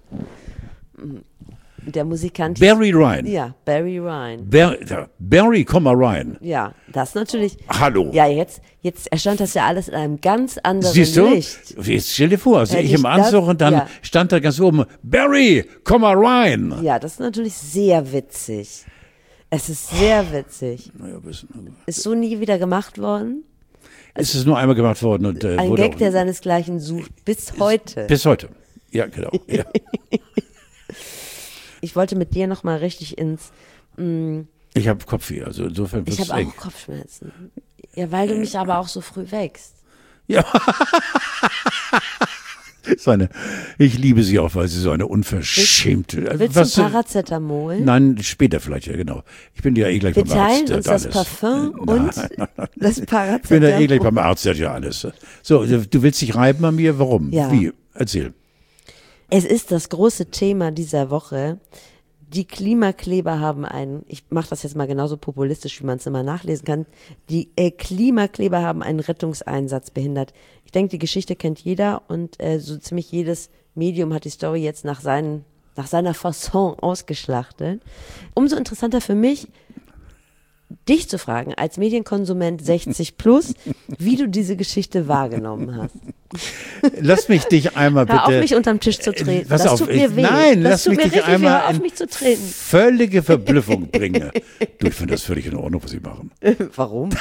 Der Musikant. Barry Ryan. Ja, Barry Ryan. Bar, ja, Barry, komm mal rein. Ja, das natürlich. Hallo. Ja, jetzt, jetzt erscheint das ja alles in einem ganz anderen Siehst du? Licht. Jetzt stell dir vor, sehe Hätte ich im ich das- Anzug und dann ja. stand da ganz oben, Barry, komm mal rein. Ja, das ist natürlich sehr witzig. Es ist sehr witzig. Naja, ein bisschen. Ist so nie wieder gemacht worden. Es ist nur einmal gemacht worden. Und, äh, Ein wurde Gag, auch- der seinesgleichen sucht. Bis heute. Bis heute. Ja, genau. Ja. Ich wollte mit dir nochmal richtig ins. Mh, Ich habe Kopfweh, also insofern ich wird's habe eng. auch Kopfschmerzen. Ja, weil du mich aber auch so früh wächst. Ja. So eine, ich liebe sie auch, weil sie so eine unverschämte. Willst Was, du Paracetamol? Nein, später vielleicht, ja genau. Ich bin ja eh gleich Wir beim Arzt. teilen der uns hat das alles. Parfum Nein, und nein, nein. das Ich bin ja eh gleich Paracetamol. beim Arzt, der hat ja alles. So, du willst dich reiben an mir? Warum? Ja. Wie? Erzähl. Es ist das große Thema dieser Woche. Die Klimakleber haben einen, ich mache das jetzt mal genauso populistisch, wie man es immer nachlesen kann, die äh, Klimakleber haben einen Rettungseinsatz behindert. Ich denke, die Geschichte kennt jeder und äh, so ziemlich jedes Medium hat die Story jetzt nach, seinen, nach seiner Fasson ausgeschlachtet. Umso interessanter für mich, dich zu fragen, als Medienkonsument sechzig plus, wie du diese Geschichte wahrgenommen hast. Lass mich dich einmal bitte. Hör auf, mich unterm Tisch zu treten. Pass das auf, tut mir ich- weh. Nein, das lass tut mich mir dich richtig weh. einmal Hör auf, in mich zu treten. völlige Verblüffung bringe. Du, ich finde das völlig in Ordnung, was sie machen. Warum?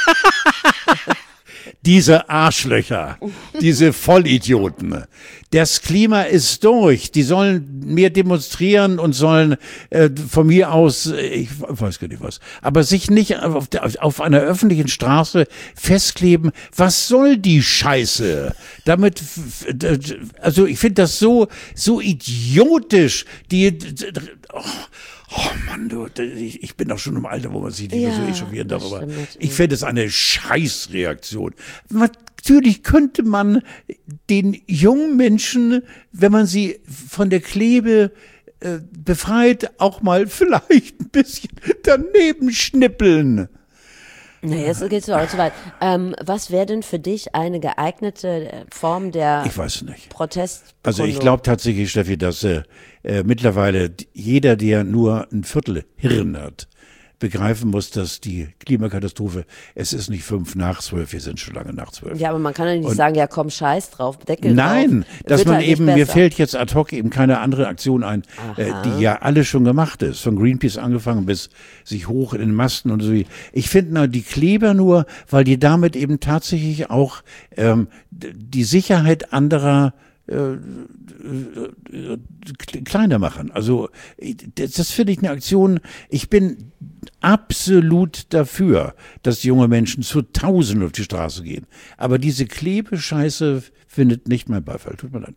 Diese Arschlöcher, diese Vollidioten. Das Klima ist durch. Die sollen mehr demonstrieren und sollen äh, von mir aus, äh, ich weiß gar nicht was, aber sich nicht auf, der, auf einer öffentlichen Straße festkleben. Was soll die Scheiße? Damit, f- f- d- d- also ich finde das so, so idiotisch. Die, d- d- oh, Oh Mann, du, ich, ich bin doch schon im Alter, wo man sich nicht mehr so Ja, echauffieren das darüber. stimmt. Ich finde es eine Scheißreaktion. Natürlich könnte man den jungen Menschen, wenn man sie von der Klebe äh, befreit, auch mal vielleicht ein bisschen daneben schnippeln. Nee, jetzt geht's so zu weit. Ähm, was wäre denn für dich eine geeignete äh, Form der Ich weiß es nicht. Protest? Also ich glaube tatsächlich, Steffi, dass äh, äh, mittlerweile jeder, der nur ein Viertel Hirn hat, begreifen muss, dass die Klimakatastrophe, es ist nicht fünf nach zwölf, wir sind schon lange nach zwölf. Ja, aber man kann ja nicht Und- sagen, ja komm, scheiß drauf, Deckel Nein, drauf. dass Wird man halt nicht eben, mir besser. fällt jetzt ad hoc eben keine andere Aktion ein, äh, die ja alle schon gemacht ist, von Greenpeace angefangen bis sich hoch in den Masten und so. Ich finde na, die Kleber nur, weil die damit eben tatsächlich auch ähm, d- die Sicherheit anderer äh, äh, k- kleiner machen. Also ich- das, das finde ich eine Aktion, ich bin absolut dafür, dass junge Menschen zu Tausenden auf die Straße gehen. Aber diese Klebescheiße findet nicht mein Beifall. Tut mir leid.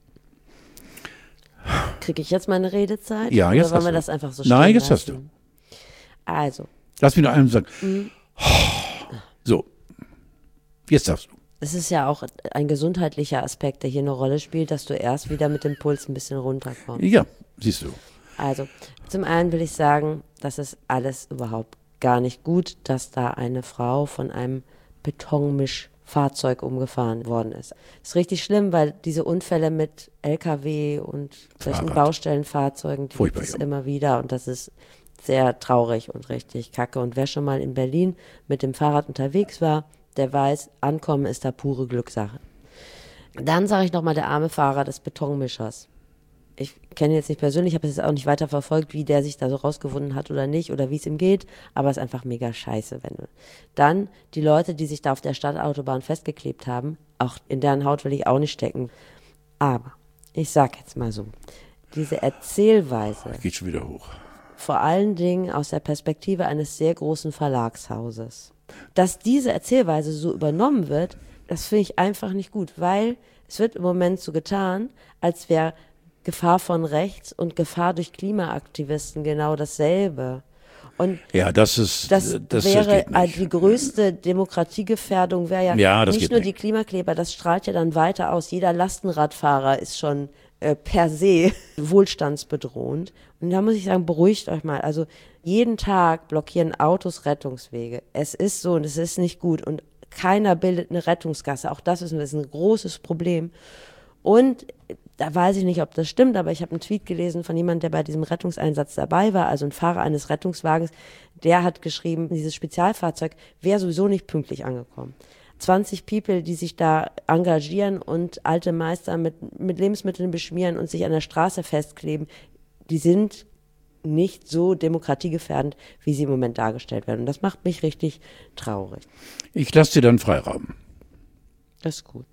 Kriege ich jetzt meine Redezeit? Ja, jetzt Oder wollen hast wir du. das einfach so stehen Nein, jetzt hast lassen? Also, Lass mich noch einmal sagen. Mhm. So, jetzt darfst du. es ist ja auch ein gesundheitlicher Aspekt, der hier eine Rolle spielt, dass du erst wieder mit dem Puls ein bisschen runterkommst. Ja, siehst du. Also, zum einen will ich sagen, das ist alles überhaupt gar nicht gut, dass da eine Frau von einem Betonmisch Fahrzeug umgefahren worden ist. Das ist richtig schlimm, weil diese Unfälle mit L K W und solchen Fahrrad. Baustellenfahrzeugen, die gibt es ja. immer wieder und das ist sehr traurig und richtig kacke. Und wer schon mal in Berlin mit dem Fahrrad unterwegs war, der weiß, Ankommen ist da pure Glückssache. Dann sage ich nochmal, der arme Fahrer des Betonmischers. Ich kenne ihn jetzt nicht persönlich, habe es jetzt auch nicht weiter verfolgt, wie der sich da so rausgefunden hat oder nicht oder wie es ihm geht, aber es ist einfach mega scheiße. Wenn du. Dann die Leute, die sich da auf der Stadtautobahn festgeklebt haben, auch in deren Haut will ich auch nicht stecken. Aber ich sag jetzt mal so, diese Erzählweise, Geht schon wieder hoch. vor allen Dingen aus der Perspektive eines sehr großen Verlagshauses, dass diese Erzählweise so übernommen wird, das finde ich einfach nicht gut, weil es wird im Moment so getan, als wäre Gefahr von rechts und Gefahr durch Klimaaktivisten genau dasselbe. Und Ja, das ist, das, das, das wäre geht nicht. die größte Demokratiegefährdung, wäre ja, Ja, das nicht geht nur nicht. die Klimakleber, das strahlt ja dann weiter aus. Jeder Lastenradfahrer ist schon äh, per se wohlstandsbedrohend. Und da muss ich sagen, beruhigt euch mal. Also jeden Tag blockieren Autos Rettungswege. Es ist so und es ist nicht gut. Und keiner bildet eine Rettungsgasse. Auch das ist ein, das ist ein großes Problem. Und da weiß ich nicht, ob das stimmt, aber ich habe einen Tweet gelesen von jemandem, der bei diesem Rettungseinsatz dabei war, also ein Fahrer eines Rettungswagens, der hat geschrieben, dieses Spezialfahrzeug wäre sowieso nicht pünktlich angekommen. zwanzig People, die sich da engagieren und alte Meister mit, mit Lebensmitteln beschmieren und sich an der Straße festkleben, die sind nicht so demokratiegefährdend, wie sie im Moment dargestellt werden. Und das macht mich richtig traurig. Ich lasse dir dann Freiraum. Das ist gut.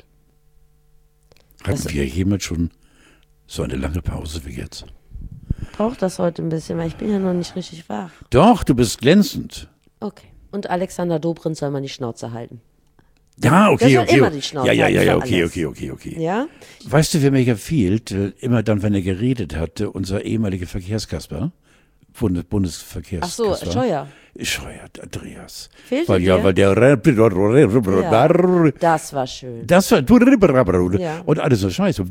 Hatten Das- wir jemals schon so eine lange Pause wie jetzt? Braucht das heute ein bisschen, weil ich bin ja noch nicht richtig wach. Doch, du bist glänzend. Okay. Und Alexander Dobrindt soll mal die Schnauze halten. Ja, okay, Der soll okay. immer die Schnauze ja, ja, ja, halten ja, für okay, alles. okay, okay, okay. Ja? Weißt du, wer mir gefiel? Immer dann, wenn er geredet hatte, unser ehemaliger Verkehrskasper, Bundes Bundesverkehrskasper. Ach so, Scheuer. Scheuer, Andreas. Fehlte weil, dir? Ja, weil der... Ja. Das war schön. Das war... Ja. Und alles so scheiße.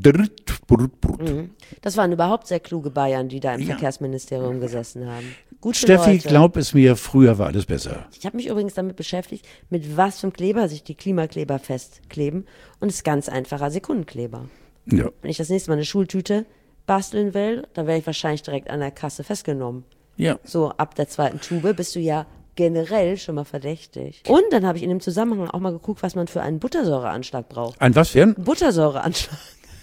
Das waren überhaupt sehr kluge Bayern, die da im Ja. Verkehrsministerium gesessen haben. Gute Steffi, Leute. glaub es mir, früher war alles besser. Ich habe mich übrigens damit beschäftigt, mit was für einem Kleber sich die Klimakleber festkleben. Und es ist ganz einfacher Sekundenkleber. Ja. Wenn ich das nächste Mal eine Schultüte basteln will, dann werde ich wahrscheinlich direkt an der Kasse festgenommen. Ja. So, ab der zweiten Tube bist du ja generell schon mal verdächtig. Und dann habe ich in dem Zusammenhang auch mal geguckt, was man für einen Buttersäureanschlag braucht. Ein was für ein? Buttersäureanschlag.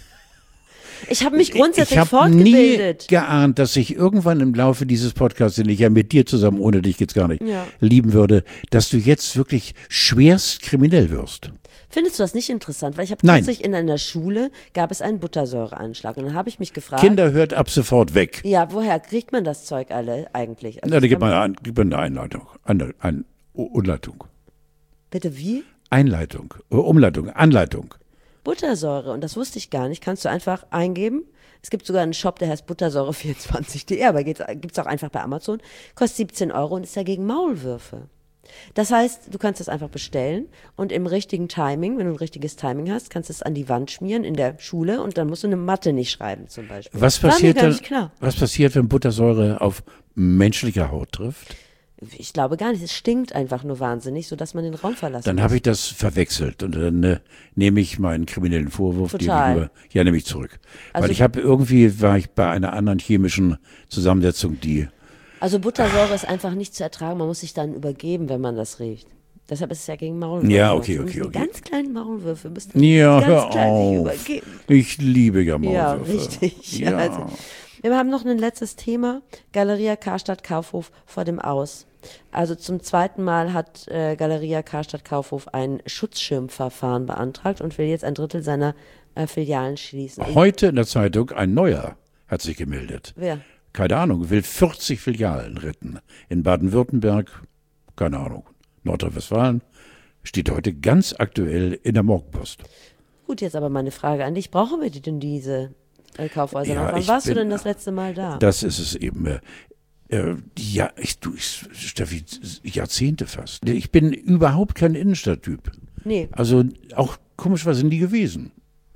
Ich habe mich grundsätzlich Ich habe nie fortgebildet. geahnt, dass ich irgendwann im Laufe dieses Podcasts, den ich ja mit dir zusammen, ohne dich geht's gar nicht, Ja. lieben würde, dass du jetzt wirklich schwerst kriminell wirst. Findest du das nicht interessant? Weil ich habe Nein. kürzlich in einer Schule, gab es einen Buttersäureanschlag. Und dann habe ich mich gefragt, Kinder, hört ab sofort weg. ja, woher kriegt man das Zeug alle eigentlich? Also Na, da das gibt kann man, ein, gibt man eine Einleitung. Eine, eine Umleitung. bitte wie? Einleitung. äh, Umleitung. Anleitung. Buttersäure. Und das wusste ich gar nicht. Kannst du einfach eingeben. Es gibt sogar einen Shop, der heißt buttersäure vierundzwanzig punkt de, aber gibt es auch einfach bei Amazon. Kostet siebzehn Euro und ist dagegen Maulwürfe. Das heißt, du kannst es einfach bestellen und im richtigen Timing, wenn du ein richtiges Timing hast, kannst du es an die Wand schmieren in der Schule und dann musst du eine Mathe nicht schreiben zum Beispiel. Was War mir passiert, gar dann, nicht klar. was passiert, wenn Buttersäure auf menschlicher Haut trifft? Ich glaube gar nicht. Es stinkt einfach nur wahnsinnig, sodass man den Raum verlassen Dann muss. habe ich das verwechselt und dann äh, nehme ich meinen kriminellen Vorwurf Total. gegenüber, ja, nehme ich zurück. Also- Weil ich habe irgendwie, war ich bei einer anderen chemischen Zusammensetzung, die, Also Buttersäure ist einfach nicht zu ertragen. Man muss sich dann übergeben, wenn man das riecht. Deshalb ist es ja gegen Maulwürfe. Ja, okay, Und okay, diese okay. ganz kleinen Maulwürfe müssen ja, ganz hör klein sich auf. übergeben. Ich liebe ja Ja, Maulwürfe. richtig. Ja. Also, wir haben noch ein letztes Thema. Galeria Karstadt Kaufhof vor dem Aus. Also zum zweiten Mal hat äh, Galeria Karstadt Kaufhof ein Schutzschirmverfahren beantragt und will jetzt ein Drittel seiner äh, Filialen schließen. Und Heute in der Zeitung, ein neuer hat sich gemeldet. wer? Keine Ahnung, will vierzig Filialen retten. In Baden-Württemberg, keine Ahnung, Nordrhein-Westfalen, steht heute ganz aktuell in der Morgenpost. Gut, jetzt aber meine Frage an dich. Brauchen wir denn diese äh, Kaufhäuser Ja, noch? Wann ich warst du bin- denn das letzte Mal da? Das ist es eben. Äh, äh, ja, ich, du, ich, Steffi, Jahrzehnte fast. Ich bin überhaupt kein Innenstadttyp. Nee. Also auch komischerweise nie gewesen.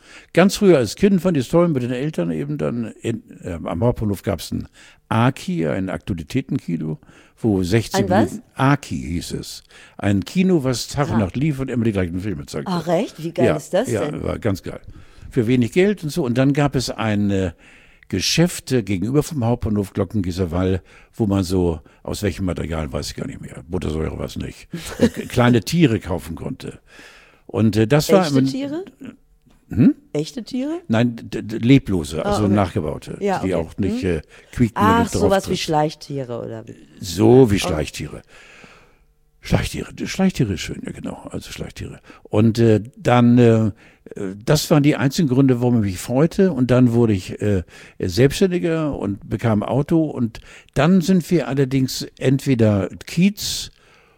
Ganz früher als Kind fand ich es toll mit den Eltern eben dann. In, äh, am Hauptbahnhof gab es ein Aki, ein Aktualitätenkino, wo sechzehn Ein was? Minuten, Aki hieß es. Ein Kino, was Tag und Ah. Nacht lief und immer die gleichen Filme zeigte. Ach recht? Wie geil ja, ist das ja, denn? war ganz geil. Für wenig Geld und so. Und dann gab es ein äh, Geschäft äh, gegenüber vom Hauptbahnhof Glockengießerwall, wo man so, aus welchem Material weiß ich gar nicht mehr, Buttersäure war es nicht, äh, kleine Tiere kaufen konnte. Und äh, das war Echte immer, Tiere? Hm? Echte Tiere? Nein, d- d- leblose, also Ah, okay. nachgebaute, Ja, die okay. auch nicht äh, quiekten, wenn Ach, du drauf sowas wie trittst. Schleichtiere oder wie? So wie Schleichtiere. Schleichtiere, die Schleichtiere ist schön, ja genau, also Schleichtiere. Und äh, dann, äh, äh, das waren die einzigen Gründe, warum ich mich freute. Und dann wurde ich äh, Selbstständiger und bekam ein Auto. Und dann sind wir allerdings entweder Kiez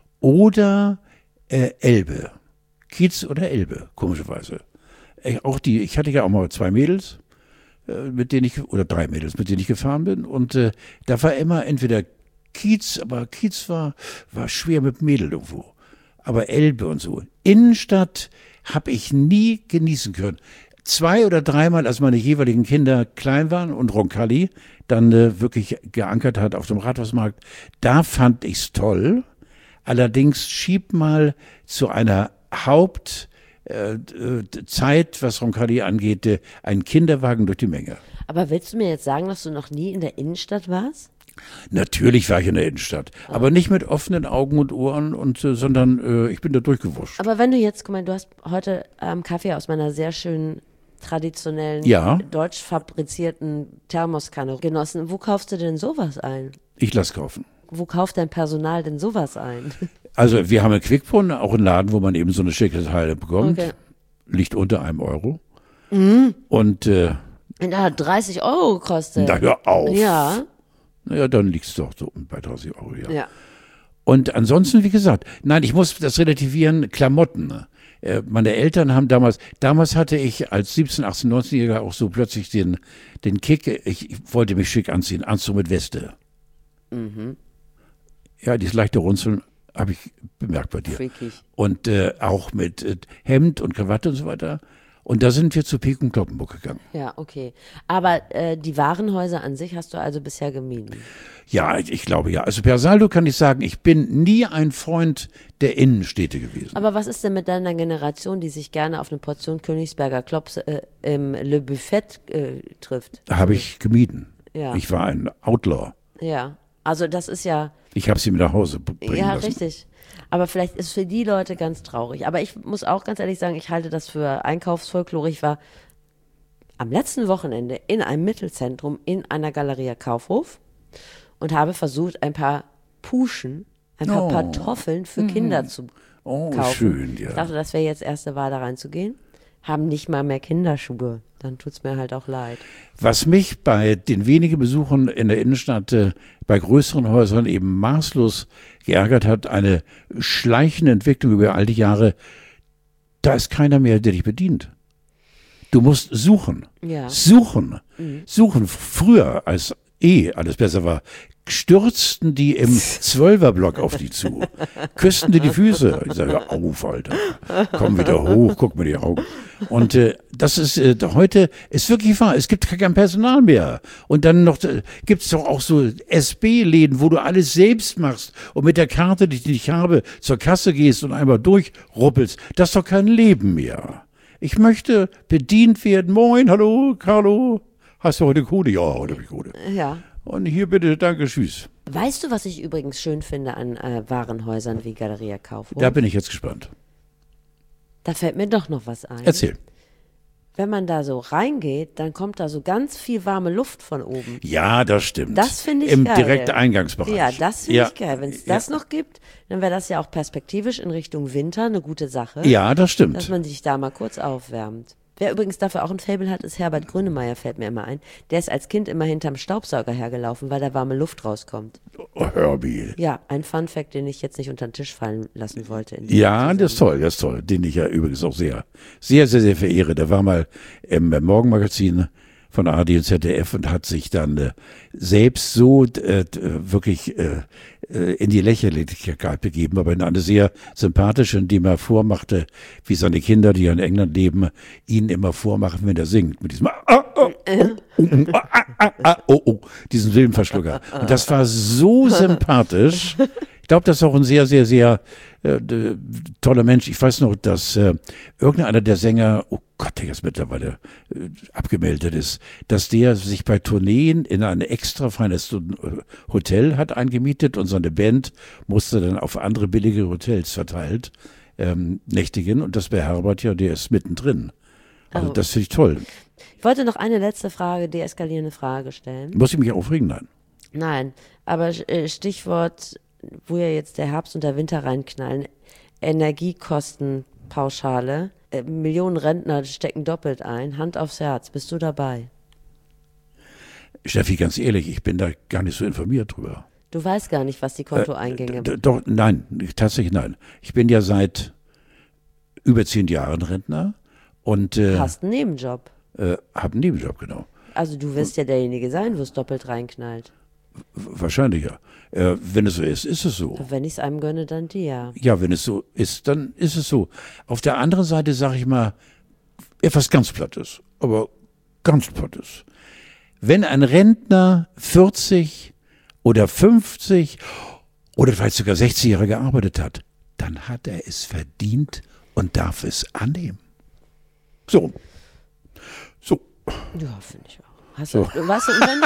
oder äh, Elbe. Kiez oder Elbe, komischerweise. Äh, auch die, ich hatte ja auch mal zwei Mädels, äh, mit denen ich, oder drei Mädels, mit denen ich gefahren bin. Und äh, da war immer entweder Kiez, aber Kiez war, war schwer mit Mädel irgendwo. Aber Elbe und so. Innenstadt habe ich nie genießen können. Zwei oder dreimal, als meine jeweiligen Kinder klein waren und Roncalli dann äh, wirklich geankert hat auf dem Rathausmarkt, da fand ich's toll. Allerdings schieb mal zu einer Haupt äh, äh, Zeit, was Roncalli angeht, äh, einen Kinderwagen durch die Menge. Aber willst du mir jetzt sagen, dass du noch nie in der Innenstadt warst? Natürlich war ich in der Innenstadt, aber nicht mit offenen Augen und Ohren, und, äh, sondern äh, ich bin da durchgewuscht. Aber wenn du jetzt, guck mal, du hast heute ähm, Kaffee aus meiner sehr schönen, traditionellen, Ja. deutsch fabrizierten Thermoskanne genossen. Wo kaufst du denn sowas ein? Ich lass kaufen. Wo kauft dein Personal denn sowas ein? Also wir haben in Quickborn auch einen Laden, wo man eben so eine schicke Teile bekommt. Okay. Liegt unter einem Euro. Mhm. Und äh, Und da hat dreißig Euro gekostet. na hör auf. Ja, Naja, dann liegt es doch so bei dreißig Euro, ja. ja. Und ansonsten, wie gesagt, nein, ich muss das relativieren, Klamotten. Ne? Äh, meine Eltern haben damals, damals hatte ich als siebzehn-, achtzehn-, neunzehnjähriger auch so plötzlich den, den Kick, ich, ich wollte mich schick anziehen, Anzug mit Weste. Mhm. Ja, dieses leichte Runzeln habe ich bemerkt bei dir. Freakig. Und äh, auch mit äh, Hemd und Krawatte und so weiter. Und da sind wir zu Pek und Kloppenburg gegangen. Ja, okay. Aber äh, die Warenhäuser an sich hast du also bisher gemieden? Ja, ich, ich glaube ja. Also per Saldo kann ich sagen, ich bin nie ein Freund der Innenstädte gewesen. Aber was ist denn mit deiner Generation, die sich gerne auf eine Portion Königsberger Klops äh, im Le Buffet äh, trifft? Habe ich gemieden. Ja. Ich war ein Outlaw. Ja, also das ist ja, Ich habe sie mir nach Hause bringen ja, lassen. richtig. Aber vielleicht ist für die Leute ganz traurig. Aber ich muss auch ganz ehrlich sagen, ich halte das für Einkaufsfolklore. Ich war am letzten Wochenende in einem Mittelzentrum in einer Galeria Kaufhof und habe versucht, ein paar Puschen, ein paar Oh. Kartoffeln für Kinder zu Oh, kaufen. schön, ja. Ich dachte, das wäre jetzt erste Wahl, da reinzugehen. Haben nicht mal mehr Kinderschuhe. Dann tut's mir halt auch leid. Was mich bei den wenigen Besuchen in der Innenstadt äh, bei größeren Häusern eben maßlos geärgert hat, eine schleichende Entwicklung über all die Jahre, da ist keiner mehr, der dich bedient. Du musst suchen, Ja. suchen, suchen. Früher, als eh alles besser war, stürzten die im Zwölferblock auf die zu, küssten dir die Füße. Ich sage, hör auf, Alter, komm wieder hoch, guck mir die Augen. Und äh, das ist äh, heute, ist wirklich wahr, es gibt kein Personal mehr. Und dann noch, äh, gibt es doch auch so S B-Läden, wo du alles selbst machst und mit der Karte, die ich habe, zur Kasse gehst und einmal durchruppelst. Das ist doch kein Leben mehr. Ich möchte bedient werden. Moin, hallo, Carlo. Hast du heute Kohle? Ja, heute habe ich Kohle. Ja. Und hier bitte, danke, tschüss. Weißt du, was ich übrigens schön finde an äh, Warenhäusern wie Galeria Kaufhof? Da bin ich jetzt gespannt. Da fällt mir doch noch was ein. Erzähl. Wenn man da so reingeht, dann kommt da so ganz viel warme Luft von oben. Ja, das stimmt. Das finde ich Im geil. direkten Eingangsbereich. Ja, das finde Ja. ich geil. Wenn es Ja. das noch gibt, dann wäre das ja auch perspektivisch in Richtung Winter eine gute Sache. Ja, das Dass stimmt. man sich da mal kurz aufwärmt. Wer übrigens dafür auch ein Faible hat, ist Herbert Grönemeyer, fällt mir immer ein. Der ist als Kind immer hinterm Staubsauger hergelaufen, weil da warme Luft rauskommt. Oh, Herbie. Ja, ein Funfact, den ich jetzt nicht unter den Tisch fallen lassen wollte. in diesem Ja, das ist toll, das ist toll. Den ich ja übrigens auch sehr, sehr, sehr, sehr verehre. Der war mal im Morgenmagazin von A R D und Z D F und hat sich dann äh, selbst so äh, wirklich äh, in die Lächerlichkeit begeben, aber in eine sehr sympathische, indem er vormachte, wie seine Kinder, die ja in England leben, ihn immer vormachen, wenn er singt, mit diesem ah, ah, oh, oh, oh, ah, ah, ah, oh, oh, diesen Silbenverschlucker. Und das war so sympathisch. Ich glaube, das ist auch ein sehr, sehr, sehr äh, toller Mensch. Ich weiß noch, dass äh, irgendeiner der Sänger, oh Gott, der jetzt mittlerweile äh, abgemeldet ist, dass der sich bei Tourneen in ein extra feines Hotel hat eingemietet und seine Band musste dann auf andere billige Hotels verteilt ähm, nächtigen. Und das bei Herbert, ja, der ist mittendrin. Also oh. Das finde ich toll. Ich wollte noch eine letzte Frage, deeskalierende Frage stellen. Muss ich mich aufregen? Nein. Nein, aber äh, Stichwort, wo ja jetzt der Herbst und der Winter reinknallen, Energiekostenpauschale, äh, Millionen Rentner stecken doppelt ein, Hand aufs Herz, bist du dabei? Steffi, ganz ehrlich, ich bin da gar nicht so informiert drüber. Du weißt gar nicht, was die Kontoeingänge äh, d- Doch, nein, tatsächlich nein. Ich bin ja seit über zehn Jahren Rentner und äh, hast einen Nebenjob. Äh, hab einen Nebenjob, genau. Also du wirst ja derjenige sein, wo es doppelt reinknallt. Wahrscheinlich ja. Äh, wenn es so ist, ist es so. Wenn ich es einem gönne, dann dir. Ja, wenn es so ist, dann ist es so. Auf der anderen Seite sage ich mal etwas ganz Plattes, aber ganz Plattes. Wenn ein Rentner vierzig oder fünfzig oder vielleicht sogar sechzig Jahre gearbeitet hat, dann hat er es verdient und darf es annehmen. So. So. Ja, finde ich auch. Hast du, so. Was, wenn du,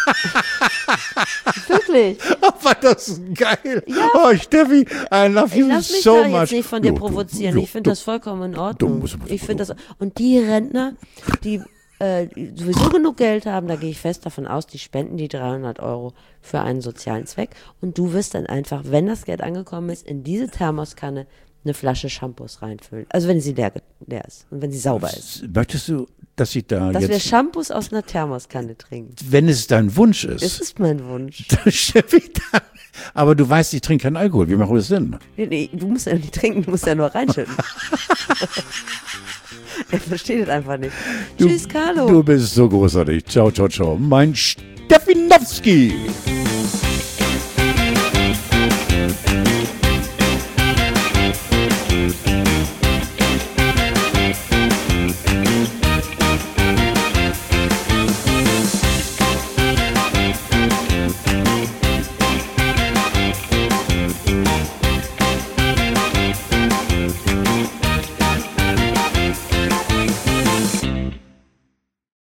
wirklich? Oh, war das geil. Ja. Oh, Steffi, I love you lass mich so da much. jetzt nicht von dir jo, provozieren. Jo, ich finde jo, das vollkommen in Ordnung. jo, Ich finde das. Und die Rentner, die äh, sowieso genug Geld haben, da gehe ich fest davon aus, die spenden die dreihundert Euro für einen sozialen Zweck. Und du wirst dann einfach, wenn das Geld angekommen ist, in diese Thermoskanne eine Flasche Shampoos reinfüllen. Also wenn sie leer, leer ist und wenn sie sauber ist. Möchtest du, dass ich da Dass jetzt... wir Shampoos aus einer Thermoskanne trinken. Wenn es dein Wunsch ist. Das ist mein Wunsch. Aber du weißt, ich trinke keinen Alkohol. Wie machen wir das denn? Nee, nee, du musst ja nicht trinken, du musst ja nur reinschütten. Er versteht es einfach nicht. Du, Tschüss, Carlo. Du bist so großartig. Ciao, ciao, ciao. Mein Steffinowski.